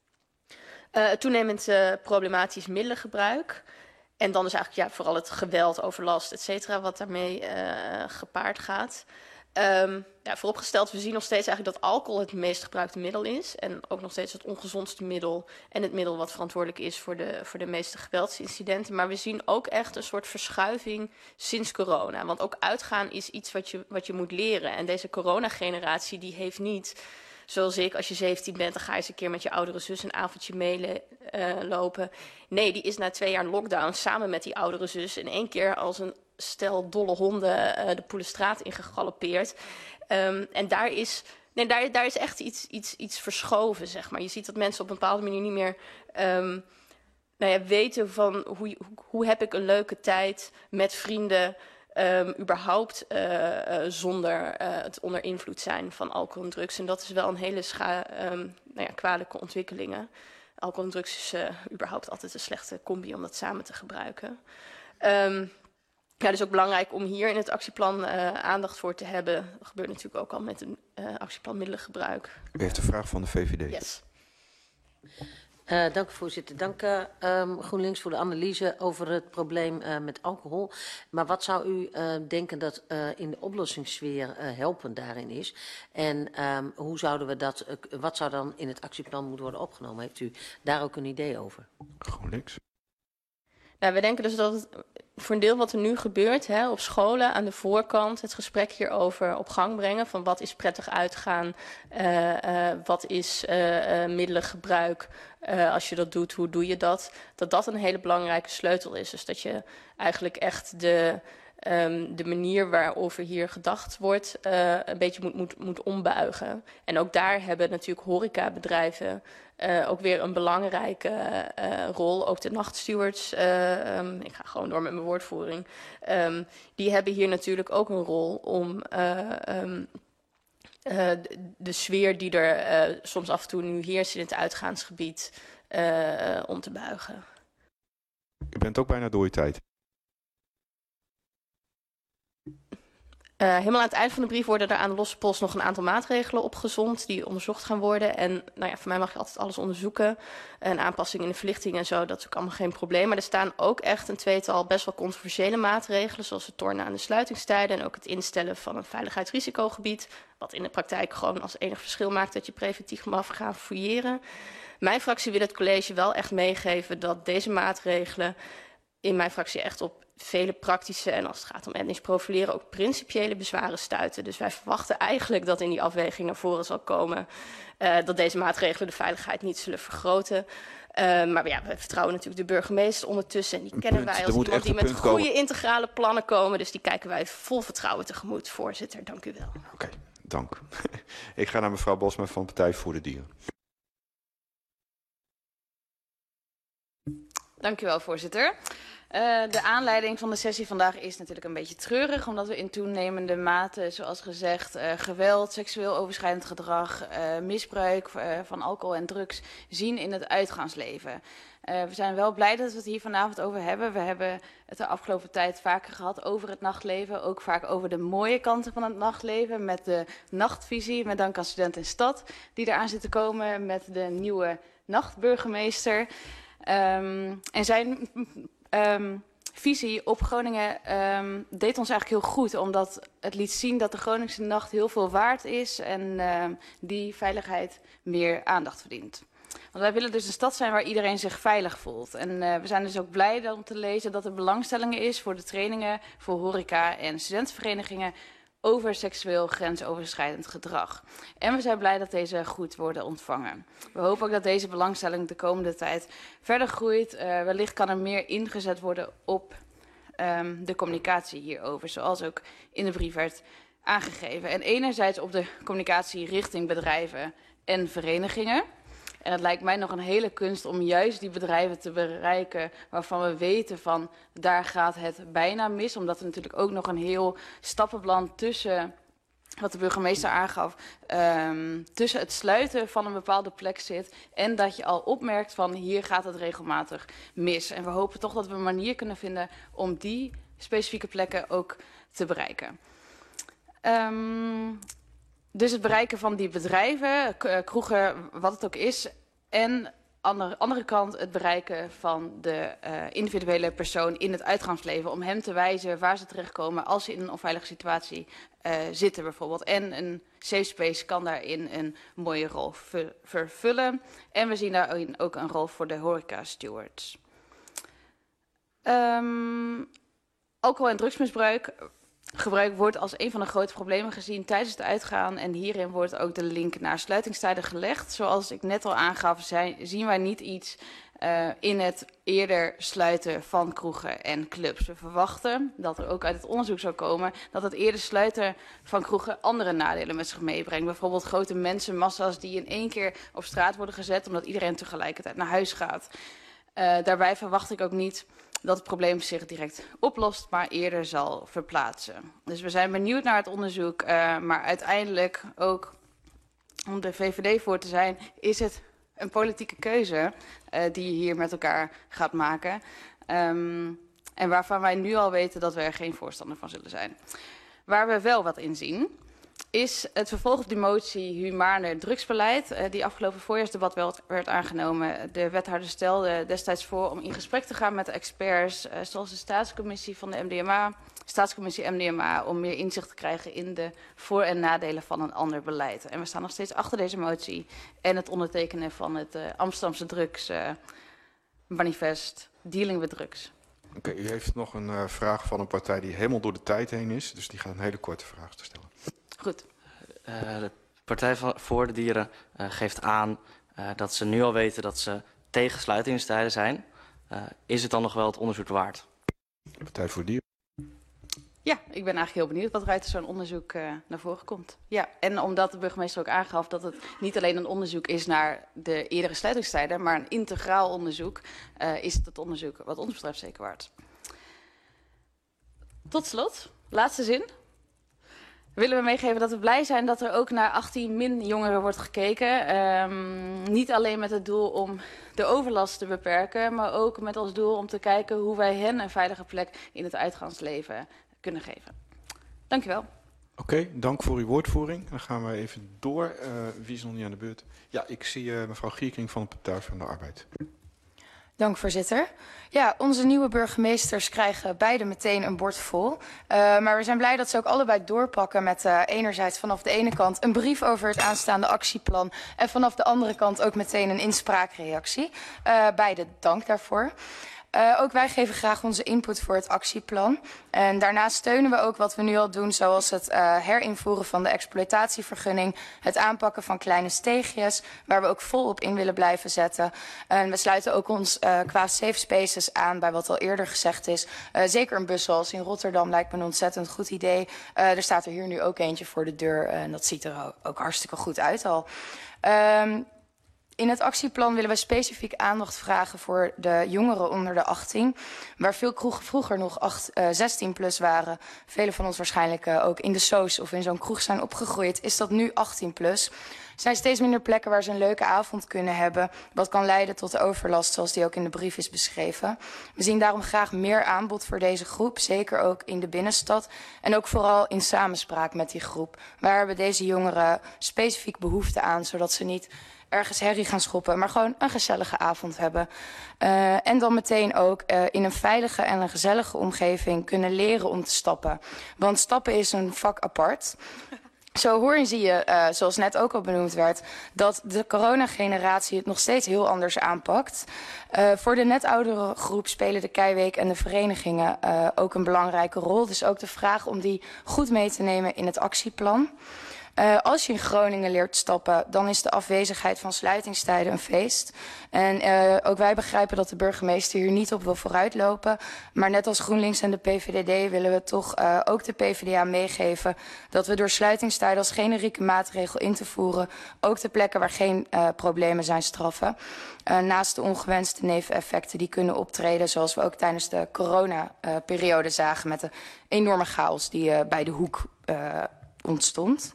Toenemend problematisch middelengebruik. En dan is eigenlijk vooral het geweld, overlast, et cetera, wat daarmee gepaard gaat. Vooropgesteld, we zien nog steeds eigenlijk dat alcohol het meest gebruikte middel is. En ook nog steeds het ongezondste middel en het middel wat verantwoordelijk is voor de meeste geweldsincidenten. Maar we zien ook echt een soort verschuiving sinds corona. Want ook uitgaan is iets wat je moet leren. En deze coronageneratie die heeft niet, zoals ik, als je 17 bent, dan ga je eens een keer met je oudere zus een avondje meelopen. Nee, die is na 2 jaar lockdown samen met die oudere zus in 1 keer als een stel dolle honden de Poelenstraat ingegalopeerd. En daar is echt iets verschoven, zeg maar. Je ziet dat mensen op een bepaalde manier niet meer weten van hoe heb ik een leuke tijd met vrienden, überhaupt zonder het onder invloed zijn van alcohol en drugs. En dat is wel een hele kwalijke ontwikkelingen. Alcohol en drugs is überhaupt altijd een slechte combi om dat samen te gebruiken. Dus ook belangrijk om hier in het actieplan aandacht voor te hebben. Dat gebeurt natuurlijk ook al met een actieplan middelengebruik. U heeft een vraag van de VVD. Yes. Dank u, voorzitter. Dank GroenLinks voor de analyse over het probleem met alcohol. Maar wat zou u denken dat in de oplossingssfeer helpend daarin is? En hoe zouden we wat zou dan in het actieplan moeten worden opgenomen? Heeft u daar ook een idee over? GroenLinks. We denken dus dat het voor een deel wat er nu gebeurt op scholen aan de voorkant het gesprek hierover op gang brengen van wat is prettig uitgaan, wat is middelengebruik, als je dat doet, hoe doe je dat? Dat een hele belangrijke sleutel is. Dus dat je eigenlijk echt de manier waarover hier gedacht wordt een beetje moet ombuigen. En ook daar hebben natuurlijk horecabedrijven ook weer een belangrijke rol. Ook de nachtstewards, ik ga gewoon door met mijn woordvoering, die hebben hier natuurlijk ook een rol om de sfeer die er soms af en toe nu heerst in het uitgaansgebied om te buigen. U bent ook bijna door uw tijd. Helemaal aan het eind van de brief worden er aan de losse post nog een aantal maatregelen opgezond die onderzocht gaan worden. En voor mij mag je altijd alles onderzoeken. Een aanpassing in de verlichting en zo, dat is ook allemaal geen probleem. Maar er staan ook echt een tweetal best wel controversiële maatregelen, zoals het tornen aan de sluitingstijden en ook het instellen van een veiligheidsrisicogebied, wat in de praktijk gewoon als enig verschil maakt dat je preventief mag gaan fouilleren. Mijn fractie wil het college wel echt meegeven dat deze maatregelen in mijn fractie echt op vele praktische en als het gaat om etnisch profileren ook principiële bezwaren stuiten. Dus wij verwachten eigenlijk dat in die afweging naar voren zal komen dat deze maatregelen de veiligheid niet zullen vergroten. Maar we vertrouwen natuurlijk de burgemeester ondertussen en die kennen wij als iemand die met goede integrale plannen komen. Dus die kijken wij vol vertrouwen tegemoet. Voorzitter, dank u wel. Oké, dank. Ik ga naar mevrouw Bosma van Partij voor de Dieren. Dank u wel, voorzitter. De aanleiding van de sessie vandaag is natuurlijk een beetje treurig, omdat we in toenemende mate, zoals gezegd, geweld, seksueel overschrijdend gedrag, misbruik van alcohol en drugs zien in het uitgaansleven. We zijn wel blij dat we het hier vanavond over hebben. We hebben het de afgelopen tijd vaker gehad over het nachtleven, ook vaak over de mooie kanten van het nachtleven, met de nachtvisie, met dank aan Student en Stad, die eraan zit te komen met de nieuwe nachtburgemeester. En zijn visie op Groningen deed ons eigenlijk heel goed, omdat het liet zien dat de Groningse nacht heel veel waard is en die veiligheid meer aandacht verdient. Want wij willen dus een stad zijn waar iedereen zich veilig voelt. En we zijn dus ook blij om te lezen dat er belangstelling is voor de trainingen voor horeca en studentenverenigingen over seksueel grensoverschrijdend gedrag. En we zijn blij dat deze goed worden ontvangen. We hopen ook dat deze belangstelling de komende tijd verder groeit. Wellicht kan er meer ingezet worden op de communicatie hierover, zoals ook in de brief werd aangegeven. En enerzijds op de communicatie richting bedrijven en verenigingen. En het lijkt mij nog een hele kunst om juist die bedrijven te bereiken waarvan we weten van daar gaat het bijna mis. Omdat er natuurlijk ook nog een heel stappenplan tussen, wat de burgemeester aangaf, tussen het sluiten van een bepaalde plek zit. En dat je al opmerkt van hier gaat het regelmatig mis. En we hopen toch dat we een manier kunnen vinden om die specifieke plekken ook te bereiken. Dus het bereiken van die bedrijven, kroegen, wat het ook is. En aan de andere kant het bereiken van de individuele persoon in het uitgangsleven. Om hem te wijzen waar ze terechtkomen als ze in een onveilige situatie zitten bijvoorbeeld. En een safe space kan daarin een mooie rol vervullen. En we zien daarin ook een rol voor de horeca stewards. Alcohol- en drugsmisbruik. Gebruik wordt als een van de grote problemen gezien tijdens het uitgaan. En hierin wordt ook de link naar sluitingstijden gelegd. Zoals ik net al aangaf, zien wij niet iets in het eerder sluiten van kroegen en clubs. We verwachten dat er ook uit het onderzoek zou komen dat het eerder sluiten van kroegen andere nadelen met zich meebrengt. Bijvoorbeeld grote mensenmassa's die in één keer op straat worden gezet omdat iedereen tegelijkertijd naar huis gaat. Daarbij verwacht ik ook niet dat het probleem zich direct oplost, maar eerder zal verplaatsen. Dus we zijn benieuwd naar het onderzoek, maar uiteindelijk ook om de VVD voor te zijn, is het een politieke keuze die je hier met elkaar gaat maken. En waarvan wij nu al weten dat we er geen voorstander van zullen zijn. Waar we wel wat in zien, is het vervolg op die motie Humaner drugsbeleid. Die afgelopen voorjaarsdebat werd aangenomen. De wethouder stelde destijds voor om in gesprek te gaan met de experts, zoals de staatscommissie van de MDMA, staatscommissie MDMA, om meer inzicht te krijgen in de voor- en nadelen van een ander beleid. En we staan nog steeds achter deze motie en het ondertekenen van het Amsterdamse drugsmanifest Dealing with Drugs. Oké, u heeft nog een vraag van een partij die helemaal door de tijd heen is, dus die gaat een hele korte vraag te stellen. Goed. De Partij voor de Dieren geeft aan dat ze nu al weten dat ze tegen sluitingstijden zijn. Is het dan nog wel het onderzoek waard? Partij voor de Dieren. Ja, ik ben eigenlijk heel benieuwd wat er uit zo'n onderzoek naar voren komt. Ja, en omdat de burgemeester ook aangaf dat het niet alleen een onderzoek is naar de eerdere sluitingstijden, maar een integraal onderzoek, is het onderzoek wat ons betreft zeker waard. Tot slot, laatste zin. Willen we meegeven dat we blij zijn dat er ook naar 18- jongeren wordt gekeken. Niet alleen met het doel om de overlast te beperken, maar ook met als doel om te kijken hoe wij hen een veilige plek in het uitgaansleven kunnen geven. Dank u wel. Oké, dank voor uw woordvoering. Dan gaan we even door. Wie is nog niet aan de beurt? Ja, ik zie mevrouw Gierking van de Partij van de Arbeid. Dank, voorzitter. Ja, onze nieuwe burgemeesters krijgen beide meteen een bord vol. Maar we zijn blij dat ze ook allebei doorpakken met enerzijds vanaf de ene kant een brief over het aanstaande actieplan en vanaf de andere kant ook meteen een inspraakreactie. Beide dank daarvoor. Ook wij geven graag onze input voor het actieplan. En daarnaast steunen we ook wat we nu al doen, zoals het herinvoeren van de exploitatievergunning, het aanpakken van kleine steegjes, waar we ook volop in willen blijven zetten. En we sluiten ook ons qua safe spaces aan bij wat al eerder gezegd is. Zeker een bus zoals in Rotterdam lijkt me een ontzettend goed idee. Er staat er hier nu ook eentje voor de deur en dat ziet er ook hartstikke goed uit al. In het actieplan willen we specifiek aandacht vragen voor de jongeren onder de 18. Waar veel kroegen vroeger nog 16 plus waren. Velen van ons waarschijnlijk ook in de soos of in zo'n kroeg zijn opgegroeid. Is dat nu 18 plus. Er zijn steeds minder plekken waar ze een leuke avond kunnen hebben. Wat kan leiden tot overlast zoals die ook in de brief is beschreven. We zien daarom graag meer aanbod voor deze groep. Zeker ook in de binnenstad. En ook vooral in samenspraak met die groep. Waar hebben deze jongeren specifiek behoefte aan. Zodat ze niet ergens herrie gaan schoppen, maar gewoon een gezellige avond hebben. En dan meteen ook in een veilige en een gezellige omgeving kunnen leren om te stappen. Want stappen is een vak apart. Zo hoor en zie je, zoals net ook al benoemd werd, dat de coronageneratie het nog steeds heel anders aanpakt. Voor de net oudere groep spelen de Keiweek en de verenigingen ook een belangrijke rol. Dus ook de vraag om die goed mee te nemen in het actieplan. Als je in Groningen leert stappen, dan is de afwezigheid van sluitingstijden een feest. En ook wij begrijpen dat de burgemeester hier niet op wil vooruitlopen. Maar net als GroenLinks en de PVDD willen we toch ook de PvdA meegeven dat we door sluitingstijden als generieke maatregel in te voeren ook de plekken waar geen problemen zijn straffen. Naast de ongewenste neveneffecten die kunnen optreden, zoals we ook tijdens de coronaperiode zagen met de enorme chaos die bij de hoek ontstond.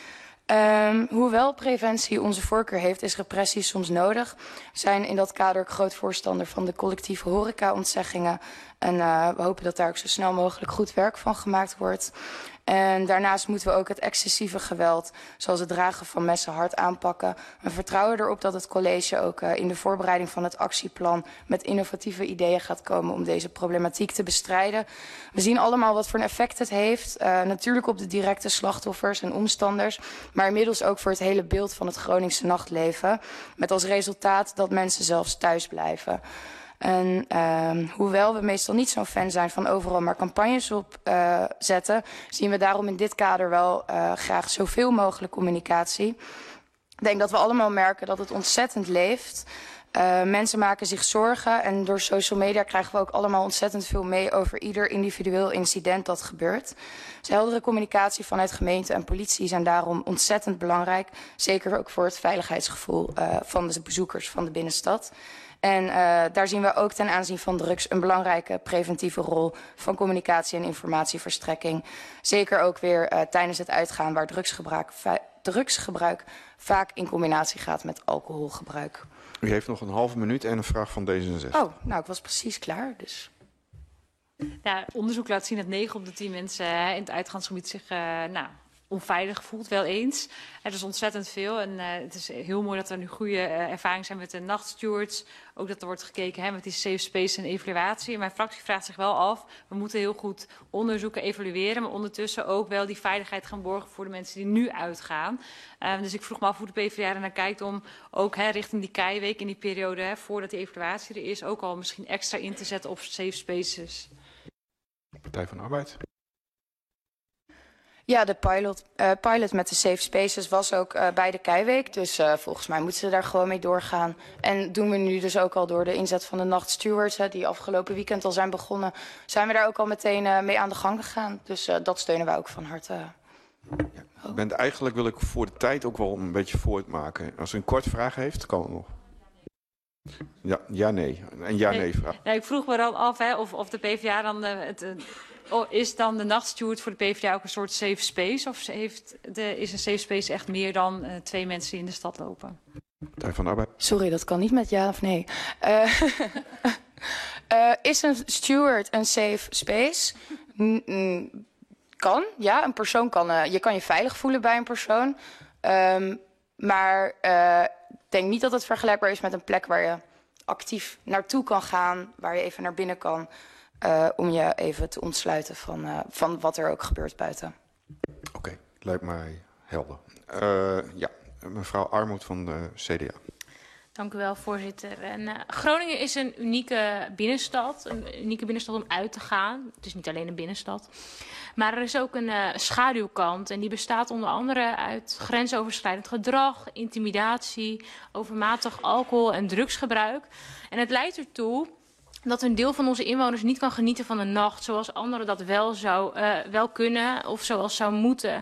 Hoewel preventie onze voorkeur heeft, is repressie soms nodig. We zijn in dat kader ook groot voorstander van de collectieve horeca-ontzeggingen. En we hopen dat daar ook zo snel mogelijk goed werk van gemaakt wordt. En daarnaast moeten we ook het excessieve geweld, zoals het dragen van messen, hard aanpakken. We vertrouwen erop dat het college ook in de voorbereiding van het actieplan met innovatieve ideeën gaat komen om deze problematiek te bestrijden. We zien allemaal wat voor een effect het heeft. Natuurlijk op de directe slachtoffers en omstanders, maar inmiddels ook voor het hele beeld van het Groningse nachtleven. Met als resultaat dat mensen zelfs thuis blijven. En hoewel we meestal niet zo'n fan zijn van overal maar campagnes op zetten, zien we daarom in dit kader wel graag zoveel mogelijk communicatie. Ik denk dat we allemaal merken dat het ontzettend leeft. Mensen maken zich zorgen en door social media krijgen we ook allemaal ontzettend veel mee over ieder individueel incident dat gebeurt. Dus heldere communicatie vanuit gemeente en politie zijn daarom ontzettend belangrijk. Zeker ook voor het veiligheidsgevoel van de bezoekers van de binnenstad. En daar zien we ook ten aanzien van drugs een belangrijke preventieve rol van communicatie en informatieverstrekking. Zeker ook weer tijdens het uitgaan waar drugsgebruik vaak in combinatie gaat met alcoholgebruik. U heeft nog een halve minuut en een vraag van D66. Oh, nou ik was precies klaar, dus. Ja, onderzoek laat zien dat 9 op de 10 mensen in het uitgaansgebied zich onveilig voelt, wel eens. Er is ontzettend veel en het is heel mooi dat er nu goede ervaringen zijn met de nachtstewards. Ook dat er wordt gekeken met die safe space en evaluatie. En mijn fractie vraagt zich wel af, we moeten heel goed onderzoeken, evalueren, maar ondertussen ook wel die veiligheid gaan borgen voor de mensen die nu uitgaan. Dus ik vroeg me af hoe de PvdA er naar kijkt om ook richting die Keiweek in die periode, voordat die evaluatie er is, ook al misschien extra in te zetten op safe spaces. Partij van de Arbeid. Ja, de pilot met de safe spaces was ook bij de Keiweek. Dus volgens mij moeten ze daar gewoon mee doorgaan. En doen we nu dus ook al door de inzet van de nachtstewards, die afgelopen weekend al zijn begonnen, zijn we daar ook al meteen mee aan de gang gegaan. Dus dat steunen wij ook van harte. Ja, eigenlijk wil ik voor de tijd ook wel een beetje voortmaken. Als u een korte vraag heeft, kan het nog. Ja, nee. Een ja-nee vraag. Ja, ik vroeg me dan af of de PvdA dan is dan de nachtsteward voor de PvdA ook een soort safe space? Of is een safe space echt meer dan 2 mensen die in de stad lopen? Partij van de Arbeid. Sorry, dat kan niet met ja of nee. Is een steward een safe space? Kan, ja. Een persoon kan, je kan je veilig voelen bij een persoon. Maar ik denk niet dat het vergelijkbaar is met een plek waar je actief naartoe kan gaan, waar je even naar binnen kan, om je even te ontsluiten van wat er ook gebeurt buiten. Oké, lijkt mij helder. Ja, mevrouw Armoed van de CDA. Dank u wel, voorzitter. En, Groningen is een unieke binnenstad om uit te gaan. Het is niet alleen een binnenstad. Maar er is ook een schaduwkant en die bestaat onder andere uit grensoverschrijdend gedrag, intimidatie, overmatig alcohol- en drugsgebruik. En het leidt ertoe dat een deel van onze inwoners niet kan genieten van de nacht zoals anderen dat wel kunnen of zoals zou moeten.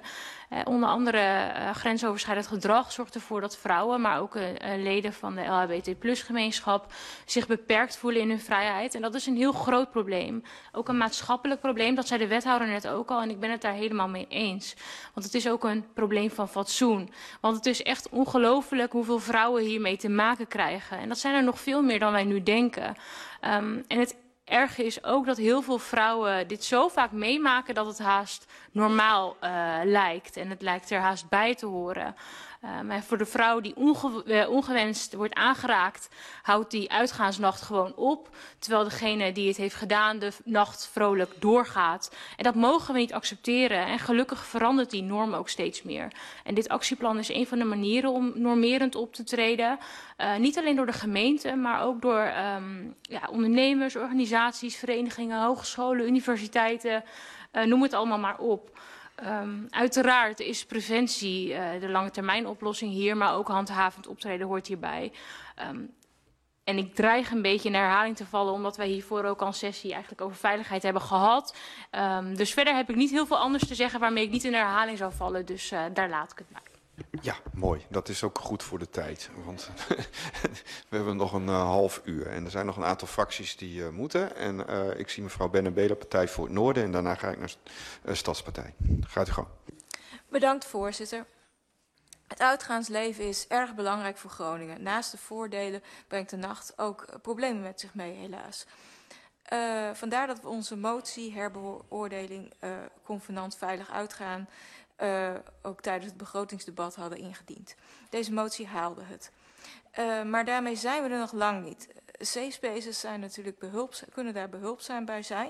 Onder andere grensoverschrijdend gedrag zorgt ervoor dat vrouwen, maar ook leden van de LHBT+-gemeenschap zich beperkt voelen in hun vrijheid. En dat is een heel groot probleem. Ook een maatschappelijk probleem, dat zei de wethouder net ook al. En ik ben het daar helemaal mee eens. Want het is ook een probleem van fatsoen. Want het is echt ongelooflijk hoeveel vrouwen hiermee te maken krijgen. En dat zijn er nog veel meer dan wij nu denken. En het erge is ook dat heel veel vrouwen dit zo vaak meemaken dat het haast normaal lijkt. En het lijkt er haast bij te horen. Maar voor de vrouw die ongewenst wordt aangeraakt, houdt die uitgaansnacht gewoon op. Terwijl degene die het heeft gedaan de nacht vrolijk doorgaat. En dat mogen we niet accepteren. En gelukkig verandert die norm ook steeds meer. En dit actieplan is een van de manieren om normerend op te treden. Niet alleen door de gemeente, maar ook door ondernemers, organisaties, verenigingen, hogescholen, universiteiten. Noem het allemaal maar op. Uiteraard is preventie de lange termijn oplossing hier, maar ook handhavend optreden hoort hierbij. En ik dreig een beetje in herhaling te vallen, omdat wij hiervoor ook al een sessie eigenlijk over veiligheid hebben gehad. Dus verder heb ik niet heel veel anders te zeggen waarmee ik niet in herhaling zou vallen, dus daar laat ik het bij. Ja, mooi. Dat is ook goed voor de tijd. Want we hebben nog een half uur. En er zijn nog een aantal fracties die moeten. En ik zie mevrouw Bennebelen, Partij voor het Noorden. En daarna ga ik naar Stadspartij. Gaat u gang. Bedankt, voorzitter. Het uitgaansleven is erg belangrijk voor Groningen. Naast de voordelen brengt de nacht ook problemen met zich mee, helaas. Vandaar dat we onze motie, herbeoordeling, convenant veilig uitgaan, ook tijdens het begrotingsdebat hadden ingediend. Deze motie haalde het. Maar daarmee zijn we er nog lang niet. Safe spaces zijn natuurlijk kunnen daar behulpzaam bij zijn.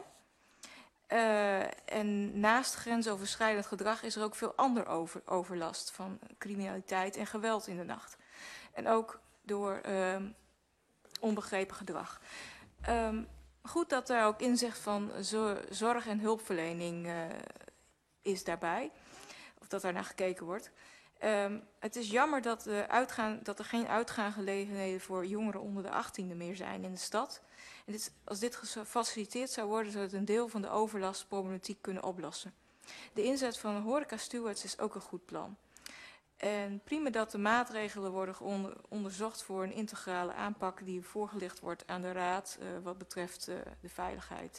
En naast grensoverschrijdend gedrag is er ook veel ander overlast van criminaliteit en geweld in de nacht. En ook door onbegrepen gedrag. Goed dat daar ook inzicht van zorg en hulpverlening is daarbij. Of dat daar naar gekeken wordt. Het is jammer dat er geen uitgaangelegenheden voor jongeren onder de 18e meer zijn in de stad. En als dit gefaciliteerd zou worden, zou het een deel van de overlastproblematiek kunnen oplossen. De inzet van horeca-stewards is ook een goed plan. En prima dat de maatregelen worden onderzocht voor een integrale aanpak die voorgelegd wordt aan de Raad wat betreft de veiligheid.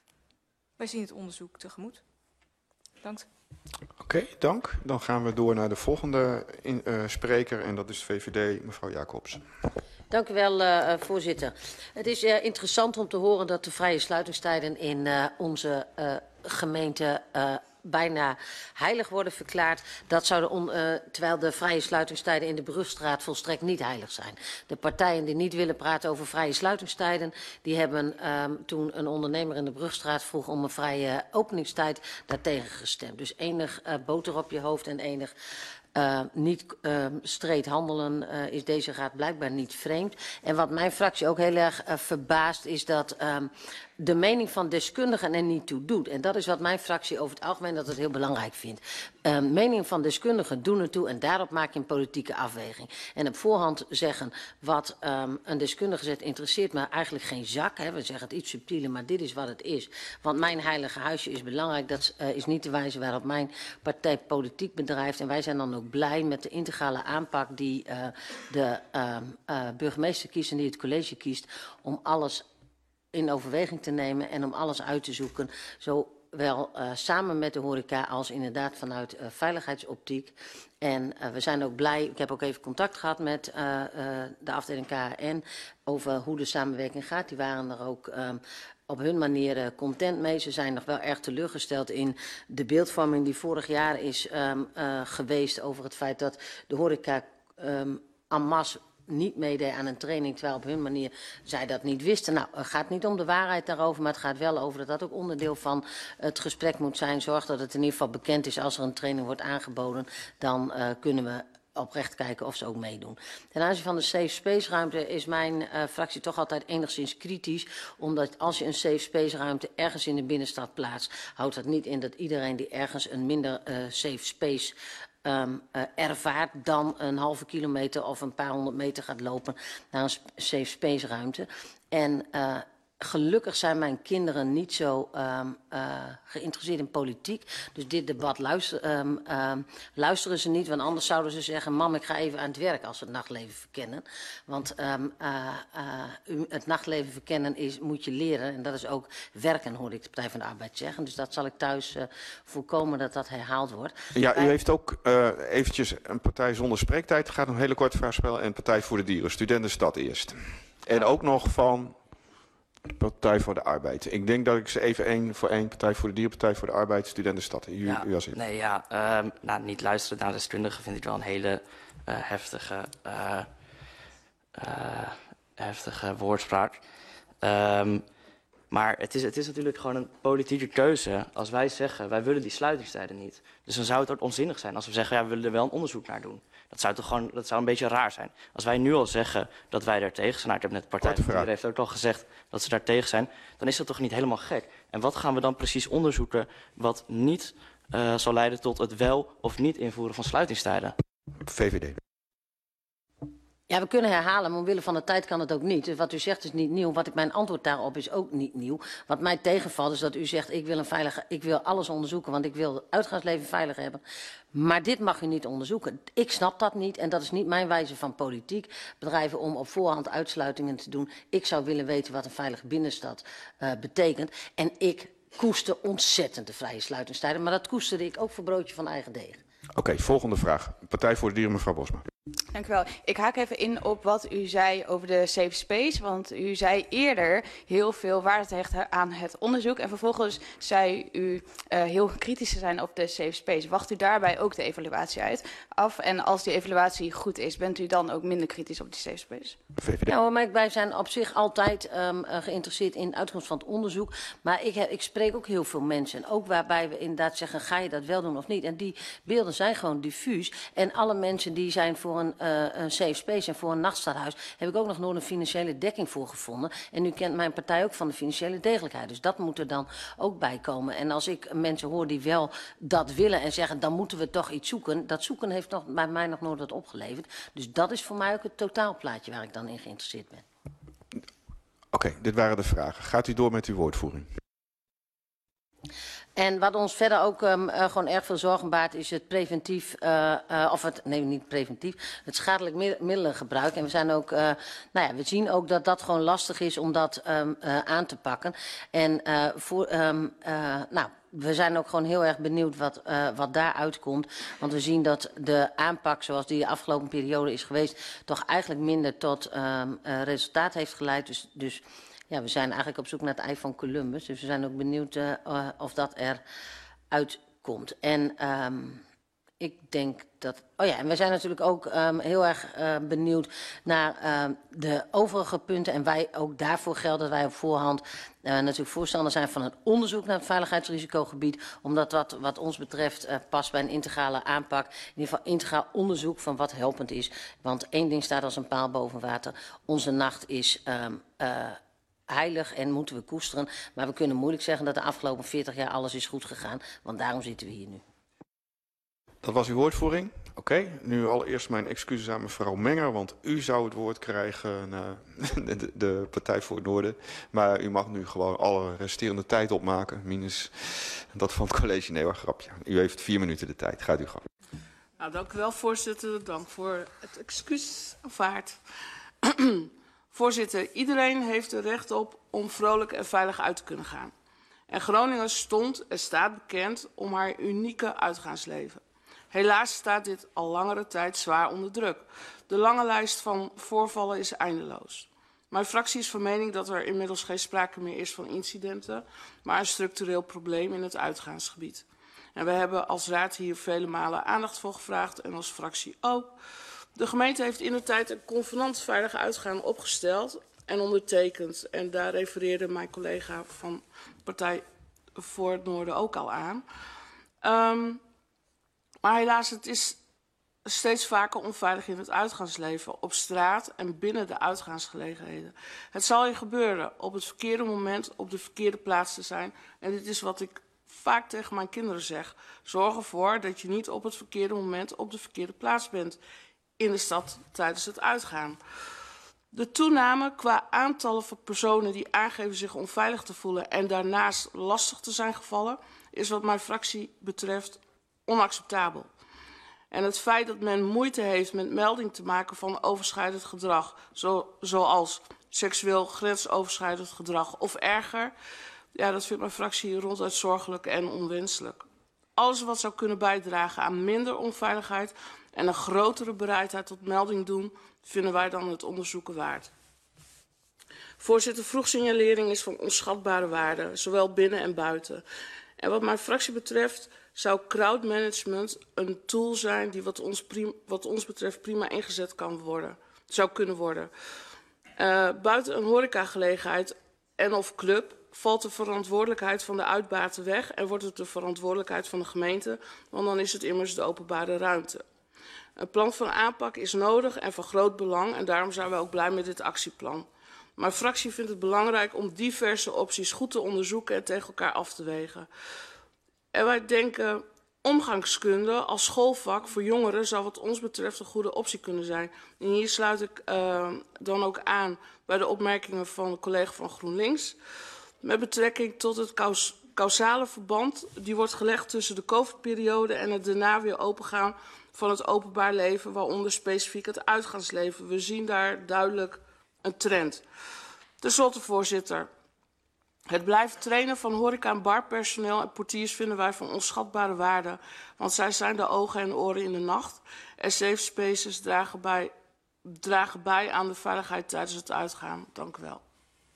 Wij zien het onderzoek tegemoet. Dank. Oké, dank. Dan gaan we door naar de volgende spreker en dat is VVD, mevrouw Jacobs. Dank u wel, voorzitter. Het is interessant om te horen dat de vrije sluitingstijden in onze gemeente bijna heilig worden verklaard. Dat terwijl de vrije sluitingstijden in de Brugstraat volstrekt niet heilig zijn. De partijen die niet willen praten over vrije sluitingstijden, die hebben toen een ondernemer in de Brugstraat vroeg om een vrije openingstijd daartegen gestemd. Dus enig boter op je hoofd en enig niet streed handelen is deze raad blijkbaar niet vreemd. En wat mijn fractie ook heel erg verbaast is dat de mening van deskundigen er niet toe doet. En dat is wat mijn fractie over het algemeen dat het heel belangrijk vindt. Mening van deskundigen doen ertoe en daarop maak je een politieke afweging. En op voorhand zeggen wat een deskundige zegt interesseert me eigenlijk geen zak. Hè. We zeggen het iets subtieler, maar dit is wat het is. Want mijn heilige huisje is belangrijk. Dat is niet de wijze waarop mijn partij politiek bedrijft. En wij zijn dan ook blij met de integrale aanpak die de burgemeester kiest en die het college kiest om alles in overweging te nemen en om alles uit te zoeken. Zowel samen met de horeca als inderdaad vanuit veiligheidsoptiek. En we zijn ook blij, ik heb ook even contact gehad met de afdeling KRN over hoe de samenwerking gaat. Die waren er ook op hun manier content mee. Ze zijn nog wel erg teleurgesteld in de beeldvorming die vorig jaar is geweest over het feit dat de horeca en masse niet meedeed aan een training, terwijl op hun manier zij dat niet wisten. Nou, het gaat niet om de waarheid daarover, maar het gaat wel over dat dat ook onderdeel van het gesprek moet zijn. Zorg dat het in ieder geval bekend is als er een training wordt aangeboden. Dan kunnen we oprecht kijken of ze ook meedoen. Ten aanzien van de safe space ruimte is mijn fractie toch altijd enigszins kritisch. Omdat als je een safe space ruimte ergens in de binnenstad plaatst, houdt dat niet in dat iedereen die ergens een minder safe space ervaart dan een halve kilometer of een paar honderd meter gaat lopen naar een safe space ruimte. En Gelukkig zijn mijn kinderen niet zo geïnteresseerd in politiek. Dus dit debat luisteren ze niet. Want anders zouden ze zeggen, mam, ik ga even aan het werk als ze het nachtleven verkennen. Want het nachtleven verkennen moet je leren. En dat is ook werken, hoorde ik de Partij van de Arbeid zeggen. Dus dat zal ik thuis voorkomen dat dat herhaald wordt. Ja, u heeft ook eventjes een partij zonder spreektijd. Het gaat een hele korte vraag spelen. En Partij voor de Dieren, Studentenstad eerst. En ook nog van Partij voor de Arbeid. Ik denk dat ik ze even één voor één, Partij voor de Dieren, Partij voor de Arbeid, Studentenstad. U als eerst. Nee, ja, niet luisteren naar deskundigen vind ik wel een hele heftige woordspraak. Maar het is natuurlijk gewoon een politieke keuze. Als wij zeggen, wij willen die sluitingstijden niet. Dus dan zou het ook onzinnig zijn als we zeggen, ja, we willen er wel een onderzoek naar doen. Dat zou een beetje raar zijn. Als wij nu al zeggen dat wij daar tegen zijn, nou, ik heb net de Partij van de Dieren heeft ook al gezegd dat ze daar tegen zijn, dan is dat toch niet helemaal gek. En wat gaan we dan precies onderzoeken wat niet zal leiden tot het wel of niet invoeren van sluitingstijden? VVD. Ja, we kunnen herhalen, maar omwille van de tijd kan het ook niet. Dus wat u zegt is niet nieuw. Mijn antwoord daarop is ook niet nieuw. Wat mij tegenvalt is dat u zegt, ik wil alles onderzoeken, want ik wil het uitgaansleven veilig hebben. Maar dit mag u niet onderzoeken. Ik snap dat niet en dat is niet mijn wijze van politiek. Bedrijven om op voorhand uitsluitingen te doen. Ik zou willen weten wat een veilige binnenstad betekent. En ik koester ontzettend de vrije sluitingstijden. Maar dat koesterde ik ook voor broodje van eigen deeg. Oké, volgende vraag. Partij voor de Dieren, mevrouw Bosma. Dank u wel. Ik haak even in op wat u zei over de safe space. Want u zei eerder heel veel waarde te hechten aan het onderzoek. En vervolgens zei u heel kritisch te zijn op de safe space. Wacht u daarbij ook de evaluatie af? En als die evaluatie goed is, bent u dan ook minder kritisch op die safe space? VVD. Ja, maar wij zijn op zich altijd geïnteresseerd in de uitkomst van het onderzoek. Maar ik spreek ook heel veel mensen. Ook waarbij we inderdaad zeggen, ga je dat wel doen of niet? En die beelden zijn gewoon diffuus. En alle mensen die zijn voor een safe space en voor een nachtstadhuis heb ik ook nog nooit een financiële dekking voor gevonden. En u kent mijn partij ook van de financiële degelijkheid. Dus dat moet er dan ook bij komen. En als ik mensen hoor die wel dat willen en zeggen, dan moeten we toch iets zoeken. Dat zoeken heeft bij mij nog nooit wat opgeleverd. Dus dat is voor mij ook het totaalplaatje waar ik dan in geïnteresseerd ben. Oké, dit waren de vragen. Gaat u door met uw woordvoering? En wat ons verder ook gewoon erg veel zorgen baart is het preventief, het schadelijk middelengebruik. En we zijn ook, we zien ook dat dat gewoon lastig is om dat aan te pakken. En we zijn ook gewoon heel erg benieuwd wat daaruit komt. Want we zien dat de aanpak zoals die de afgelopen periode is geweest, toch eigenlijk minder tot resultaat heeft geleid. Dus ja, we zijn eigenlijk op zoek naar het ei van Columbus. Dus we zijn ook benieuwd of dat eruit komt. En ik denk dat... Oh ja, en we zijn natuurlijk ook heel erg benieuwd naar de overige punten. En wij ook daarvoor geldt dat wij op voorhand natuurlijk voorstander zijn van een onderzoek naar het veiligheidsrisicogebied. Omdat dat wat ons betreft past bij een integrale aanpak. In ieder geval integraal onderzoek van wat helpend is. Want één ding staat als een paal boven water. Onze nacht is... heilig en moeten we koesteren. Maar we kunnen moeilijk zeggen dat de afgelopen 40 jaar alles is goed gegaan. Want daarom zitten we hier nu. Dat was uw woordvoering. Oké, nu allereerst mijn excuses aan mevrouw Menger. Want u zou het woord krijgen na de Partij voor het Noorden. Maar u mag nu gewoon alle resterende tijd opmaken. Minus dat van het college. Nee hoor, grapje. U heeft 4 minuten de tijd. Gaat u gang. Nou, dank u wel, voorzitter. Dank voor het excuus aanvaard. Voorzitter, iedereen heeft er recht op om vrolijk en veilig uit te kunnen gaan. En Groningen stond en staat bekend om haar unieke uitgaansleven. Helaas staat dit al langere tijd zwaar onder druk. De lange lijst van voorvallen is eindeloos. Mijn fractie is van mening dat er inmiddels geen sprake meer is van incidenten, maar een structureel probleem in het uitgaansgebied. En we hebben als raad hier vele malen aandacht voor gevraagd en als fractie ook. De gemeente heeft indertijd een convenant veilig uitgaan opgesteld en ondertekend. En daar refereerde mijn collega van Partij voor het Noorden ook al aan. Maar helaas, het is steeds vaker onveilig in het uitgaansleven, op straat en binnen de uitgaansgelegenheden. Het zal je gebeuren op het verkeerde moment op de verkeerde plaats te zijn. En dit is wat ik vaak tegen mijn kinderen zeg. Zorg ervoor dat je niet op het verkeerde moment op de verkeerde plaats bent in de stad tijdens het uitgaan. De toename qua aantallen van personen die aangeven zich onveilig te voelen en daarnaast lastig te zijn gevallen, is wat mijn fractie betreft onacceptabel. En het feit dat men moeite heeft met melding te maken van overschrijdend gedrag, zoals seksueel grensoverschrijdend gedrag of erger, ja, dat vindt mijn fractie ronduit zorgelijk en onwenselijk. Alles wat zou kunnen bijdragen aan minder onveiligheid en een grotere bereidheid tot melding doen, vinden wij dan het onderzoeken waard. Voorzitter, vroegsignalering is van onschatbare waarde, zowel binnen en buiten. En wat mijn fractie betreft zou crowdmanagement een tool zijn die wat ons betreft prima ingezet zou kunnen worden. Buiten een horecagelegenheid en of club valt de verantwoordelijkheid van de uitbater weg en wordt het de verantwoordelijkheid van de gemeente, want dan is het immers de openbare ruimte. Een plan van aanpak is nodig en van groot belang en daarom zijn we ook blij met dit actieplan. Mijn fractie vindt het belangrijk om diverse opties goed te onderzoeken en tegen elkaar af te wegen. En wij denken omgangskunde als schoolvak voor jongeren zou wat ons betreft een goede optie kunnen zijn. En hier sluit ik dan ook aan bij de opmerkingen van de collega van GroenLinks. Met betrekking tot het causale verband die wordt gelegd tussen de COVID-periode en het daarna weer opengaan van het openbaar leven, waaronder specifiek het uitgaansleven. We zien daar duidelijk een trend. Ten slotte, voorzitter. Het blijven trainen van horeca- en barpersoneel en portiers vinden wij van onschatbare waarde, want zij zijn de ogen en oren in de nacht. En safe spaces dragen bij aan de veiligheid tijdens het uitgaan. Dank u wel.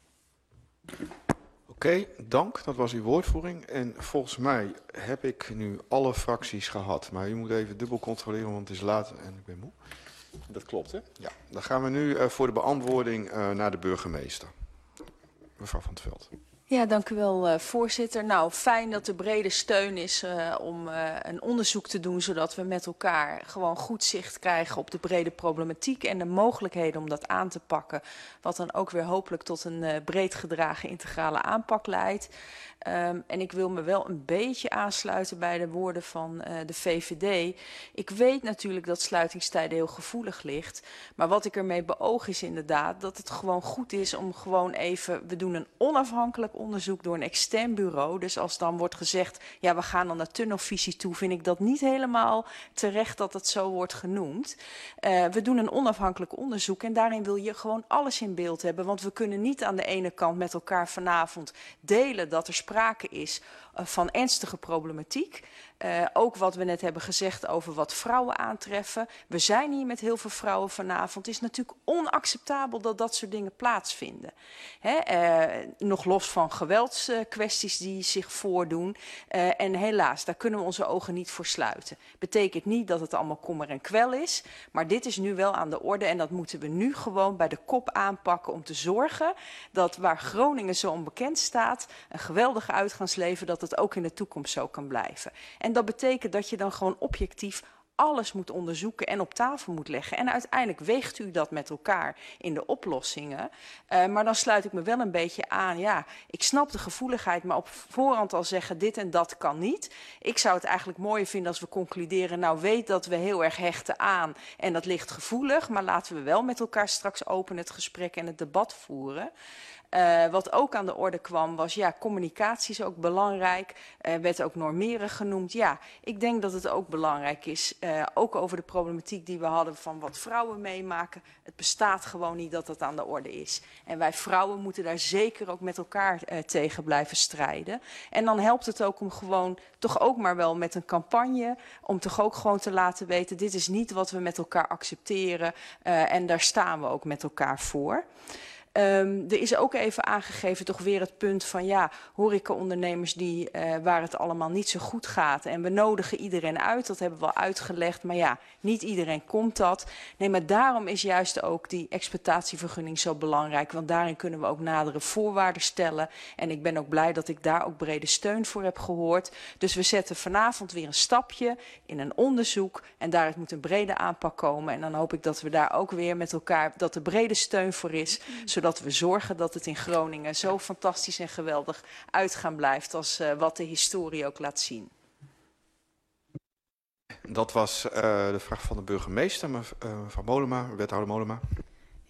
Oké, dank. Dat was uw woordvoering. En volgens mij heb ik nu alle fracties gehad. Maar u moet even dubbel controleren, want het is laat en ik ben moe. Dat klopt, hè? Ja. Dan gaan we nu voor de beantwoording naar de burgemeester. Mevrouw van 't Veld. Ja, dank u wel, voorzitter. Nou, fijn dat er brede steun is om een onderzoek te doen, zodat we met elkaar gewoon goed zicht krijgen op de brede problematiek en de mogelijkheden om dat aan te pakken. Wat dan ook weer hopelijk tot een breed gedragen integrale aanpak leidt. En ik wil me wel een beetje aansluiten bij de woorden van de VVD. Ik weet natuurlijk dat sluitingstijden heel gevoelig ligt. Maar wat ik ermee beoog is inderdaad dat het gewoon goed is om gewoon even, we doen een onafhankelijk onderzoek door een extern bureau. Dus als dan wordt gezegd, ja, we gaan dan naar tunnelvisie toe, vind ik dat niet helemaal terecht dat het zo wordt genoemd. We doen een onafhankelijk onderzoek en daarin wil je gewoon alles in beeld hebben. Want we kunnen niet aan de ene kant met elkaar vanavond delen dat er sprake is van ernstige problematiek. Ook wat we net hebben gezegd over wat vrouwen aantreffen. We zijn hier met heel veel vrouwen vanavond. Het is natuurlijk onacceptabel dat dat soort dingen plaatsvinden. Nog los van geweldskwesties die zich voordoen. En helaas, daar kunnen we onze ogen niet voor sluiten. Betekent niet dat het allemaal kommer en kwel is. Maar dit is nu wel aan de orde. En dat moeten we nu gewoon bij de kop aanpakken om te zorgen dat waar Groningen zo onbekend staat, een geweldig uitgaansleven, dat het ook in de toekomst zo kan blijven. En dat betekent dat je dan gewoon objectief alles moet onderzoeken en op tafel moet leggen. En uiteindelijk weegt u dat met elkaar in de oplossingen. Maar dan sluit ik me wel een beetje aan. Ja, ik snap de gevoeligheid, maar op voorhand al zeggen dit en dat kan niet. Ik zou het eigenlijk mooier vinden als we concluderen, nou weet dat we heel erg hechten aan en dat ligt gevoelig. Maar laten we wel met elkaar straks open het gesprek en het debat voeren. Wat ook aan de orde kwam was, ja, communicatie is ook belangrijk. Werd ook normeren genoemd. Ja, ik denk dat het ook belangrijk is, ook over de problematiek die we hadden van wat vrouwen meemaken. Het bestaat gewoon niet dat dat aan de orde is. En wij vrouwen moeten daar zeker ook met elkaar tegen blijven strijden. En dan helpt het ook om gewoon toch ook maar wel met een campagne, om toch ook gewoon te laten weten, dit is niet wat we met elkaar accepteren. En daar staan we ook met elkaar voor. Er is ook even aangegeven toch weer het punt van ja, horecaondernemers die waar het allemaal niet zo goed gaat. En we nodigen iedereen uit, dat hebben we al uitgelegd. Maar ja, niet iedereen komt dat. Nee, maar daarom is juist ook die exploitatievergunning zo belangrijk. Want daarin kunnen we ook nadere voorwaarden stellen. En ik ben ook blij dat ik daar ook brede steun voor heb gehoord. Dus we zetten vanavond weer een stapje in een onderzoek. En daaruit moet een brede aanpak komen. En dan hoop ik dat we daar ook weer met elkaar, dat er brede steun voor is. Zodat we zorgen dat het in Groningen zo fantastisch en geweldig uitgaan blijft als wat de historie ook laat zien. Dat was de vraag van de burgemeester, mevrouw Mollema, wethouder Mollema.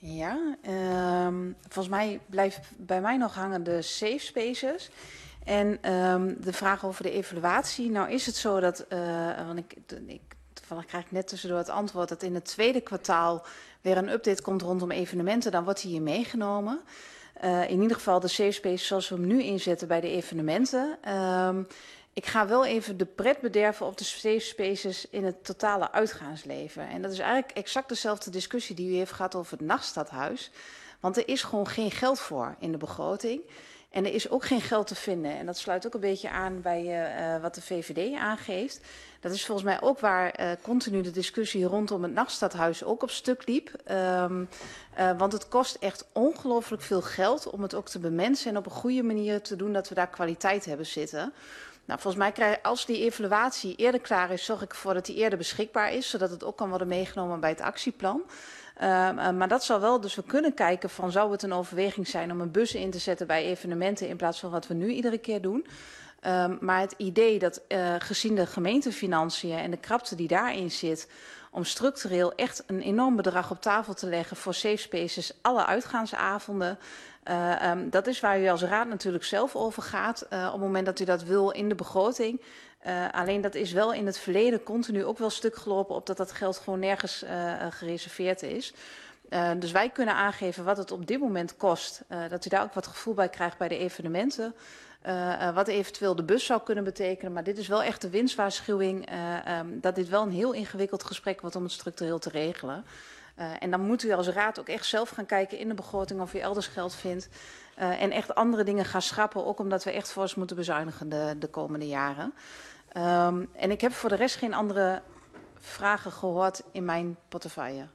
Ja, volgens mij blijft bij mij nog hangen de safe spaces. En de vraag over de evaluatie. Nou is het zo dat, want toevallig krijg ik net tussendoor het antwoord, dat in het tweede kwartaal weer een update komt rondom evenementen. Dan wordt die hier meegenomen. In ieder geval de safe space zoals we hem nu inzetten bij de evenementen. Ik ga wel even de pret bederven op de safe spaces in het totale uitgaansleven. En dat is eigenlijk exact dezelfde discussie die u heeft gehad over het nachtstadhuis. Want er is gewoon geen geld voor in de begroting. En er is ook geen geld te vinden. En dat sluit ook een beetje aan bij wat de VVD aangeeft. Dat is volgens mij ook waar continu de discussie rondom het nachtstadhuis ook op stuk liep. Want het kost echt ongelooflijk veel geld om het ook te bemensen en op een goede manier te doen dat we daar kwaliteit hebben zitten. Nou, volgens mij als die evaluatie eerder klaar is, zorg ik ervoor dat die eerder beschikbaar is, zodat het ook kan worden meegenomen bij het actieplan. Maar dat zal wel, dus we kunnen kijken van zou het een overweging zijn om een bus in te zetten bij evenementen in plaats van wat we nu iedere keer doen. Maar het idee dat gezien de gemeentefinanciën en de krapte die daarin zit, om structureel echt een enorm bedrag op tafel te leggen voor safe spaces, alle uitgaansavonden. Dat is waar u als raad natuurlijk zelf over gaat op het moment dat u dat wil in de begroting. Alleen dat is wel in het verleden continu ook wel stuk gelopen op dat dat geld gewoon nergens gereserveerd is. Dus wij kunnen aangeven wat het op dit moment kost. Dat u daar ook wat gevoel bij krijgt bij de evenementen. Wat eventueel de bus zou kunnen betekenen. Maar dit is wel echt de winstwaarschuwing dat dit wel een heel ingewikkeld gesprek wordt om het structureel te regelen. En dan moet u als raad ook echt zelf gaan kijken in de begroting of u elders geld vindt. En echt andere dingen gaan schrappen, ook omdat we echt fors moeten bezuinigen de komende jaren. En ik heb voor de rest geen andere vragen gehoord in mijn portefeuille.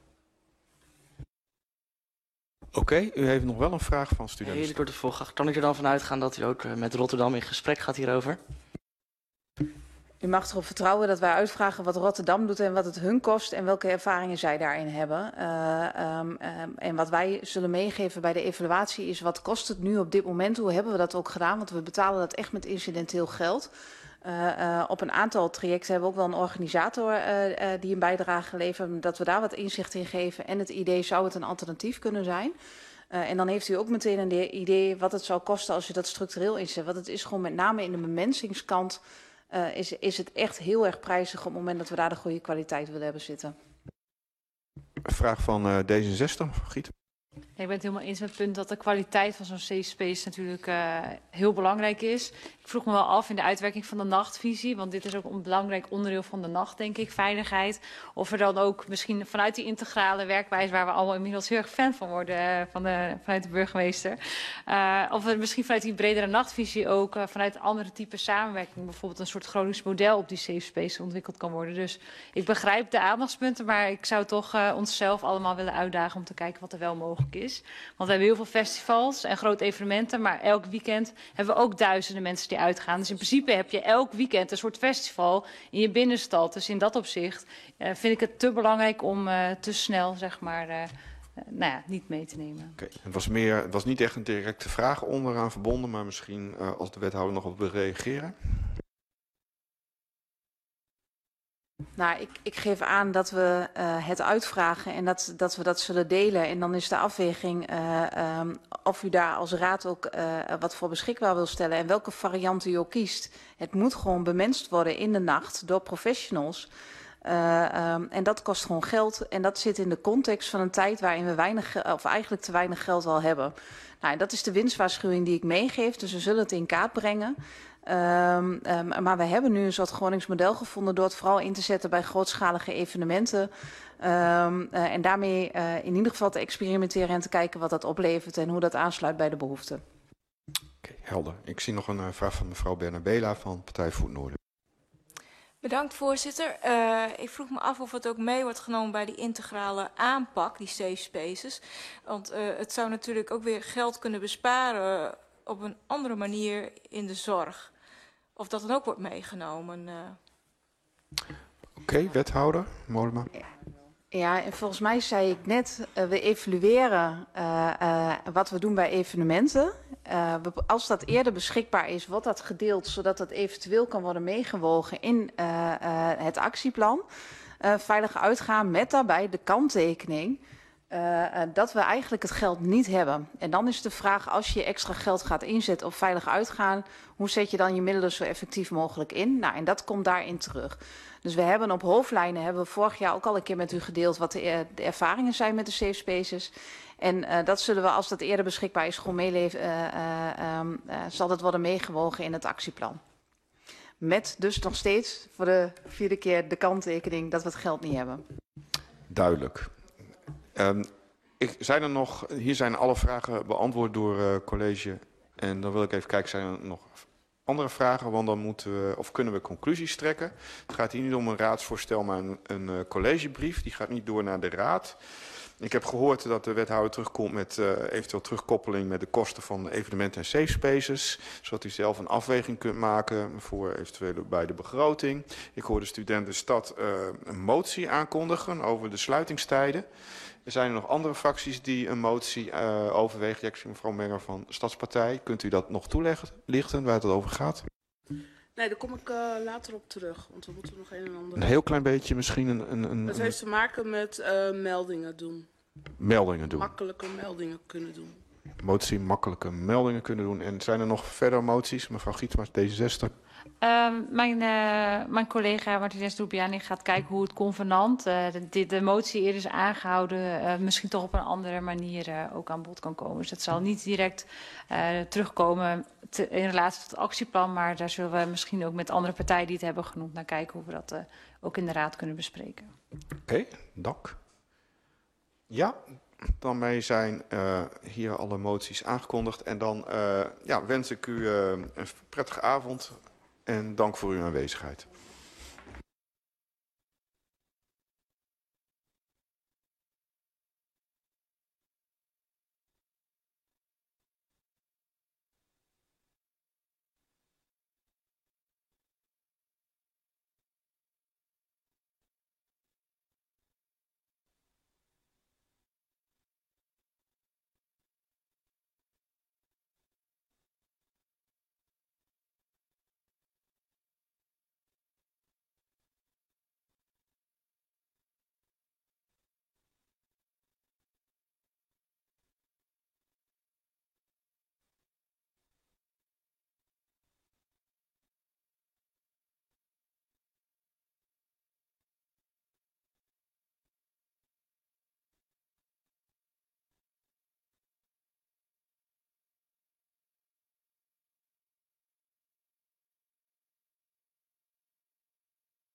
Oké, u heeft nog wel een vraag van studenten. Heel kort de volg. Kan ik er dan van uitgaan dat u ook met Rotterdam in gesprek gaat hierover? U mag erop vertrouwen dat wij uitvragen wat Rotterdam doet en wat het hun kost en welke ervaringen zij daarin hebben. En wat wij zullen meegeven bij de evaluatie is wat kost het nu op dit moment, hoe hebben we dat ook gedaan, want we betalen dat echt met incidenteel geld. Op een aantal trajecten hebben we ook wel een organisator die een bijdrage levert, dat we daar wat inzicht in geven en het idee zou het een alternatief kunnen zijn. En dan heeft u ook meteen een idee wat het zou kosten als u dat structureel inzet. Want het is gewoon met name in de bemensingskant is het echt heel erg prijzig op het moment dat we daar de goede kwaliteit willen hebben zitten. Vraag van D66, Giet. Ik ben het helemaal eens met het punt dat de kwaliteit van zo'n safe space natuurlijk heel belangrijk is. Ik vroeg me wel af in de uitwerking van de nachtvisie, want dit is ook een belangrijk onderdeel van de nacht, denk ik, veiligheid. Of er dan ook misschien vanuit die integrale werkwijze, waar we allemaal inmiddels heel erg fan van worden vanuit de burgemeester. Of er misschien vanuit die bredere nachtvisie ook vanuit andere type samenwerking, bijvoorbeeld een soort Gronings model op die safe space ontwikkeld kan worden. Dus ik begrijp de aandachtspunten, maar ik zou toch onszelf allemaal willen uitdagen om te kijken wat er wel mogelijk is. Want we hebben heel veel festivals en grote evenementen, maar elk weekend hebben we ook duizenden mensen die uitgaan. Dus in principe heb je elk weekend een soort festival in je binnenstad. Dus in dat opzicht vind ik het te belangrijk om te snel, zeg maar, niet mee te nemen. Okay. Het was niet echt een directe vraag onderaan verbonden, maar misschien als de wethouder nog op wil reageren. Nou, ik geef aan dat we het uitvragen en dat we dat zullen delen. En dan is de afweging of u daar als raad ook wat voor beschikbaar wil stellen. En welke variant u ook kiest. Het moet gewoon bemenst worden in de nacht door professionals. En dat kost gewoon geld. En dat zit in de context van een tijd waarin we eigenlijk te weinig geld al hebben. Nou, dat is de winstwaarschuwing die ik meegeef. Dus we zullen het in kaart brengen. Maar we hebben nu een soort Gronings model gevonden door het vooral in te zetten bij grootschalige evenementen. En daarmee in ieder geval te experimenteren en te kijken wat dat oplevert en hoe dat aansluit bij de behoeften. Oké, helder. Ik zie nog een vraag van mevrouw Bernabela van Partij Voet Noorden. Bedankt, voorzitter. Ik vroeg me af of het ook mee wordt genomen bij die integrale aanpak, die safe spaces. Want het zou natuurlijk ook weer geld kunnen besparen op een andere manier in de zorg. Of dat dan ook wordt meegenomen. Oké, wethouder Mollema. Ja, en volgens mij zei ik net, we evalueren wat we doen bij evenementen. Als dat eerder beschikbaar is, wordt dat gedeeld, zodat dat eventueel kan worden meegewogen in het actieplan. Veilig uitgaan met daarbij de kanttekening. dat we eigenlijk het geld niet hebben. En dan is de vraag, als je extra geld gaat inzetten op veilig uitgaan, hoe zet je dan je middelen zo effectief mogelijk in? Nou, en dat komt daarin terug. Dus we hebben op hoofdlijnen, hebben we vorig jaar ook al een keer met u gedeeld wat de ervaringen zijn met de safe spaces. En dat zullen we, als dat eerder beschikbaar is, gewoon meeleven, zal dat worden meegewogen in het actieplan. Met dus nog steeds voor de 4e keer de kanttekening dat we het geld niet hebben. Duidelijk. Zijn er nog, hier zijn alle vragen beantwoord door college. En dan wil ik even kijken, zijn er nog andere vragen? Want dan moeten we, of kunnen we conclusies trekken. Het gaat hier niet om een raadsvoorstel, maar een collegebrief. Die gaat niet door naar de raad. Ik heb gehoord dat de wethouder terugkomt met eventueel terugkoppeling met de kosten van evenementen en safe spaces. Zodat u zelf een afweging kunt maken voor eventueel bij de begroting. Ik hoor de studentenstad een motie aankondigen over de sluitingstijden. Er zijn er nog andere fracties die een motie overwegen. Ja, ik zie mevrouw Menger van Stadspartij. Kunt u dat nog toelichten waar het over gaat? Nee, daar kom ik later op terug, want we moeten nog een en ander... Een heel klein beetje misschien Het heeft te maken met meldingen doen. Meldingen doen. Makkelijke meldingen kunnen doen. Motie makkelijke meldingen kunnen doen. En zijn er nog verder moties? Mevrouw Gietsma, D66. Mijn collega Martinez Dubiani gaat kijken hoe het convenant, de motie eerder is aangehouden, misschien toch op een andere manier ook aan bod kan komen. Dus het zal niet direct terugkomen in relatie tot het actieplan, maar daar zullen we misschien ook met andere partijen die het hebben genoemd naar kijken hoe we dat ook in de raad kunnen bespreken. Oké, dank. Ja, daarmee zijn hier alle moties aangekondigd. En dan wens ik u een prettige avond en dank voor uw aanwezigheid.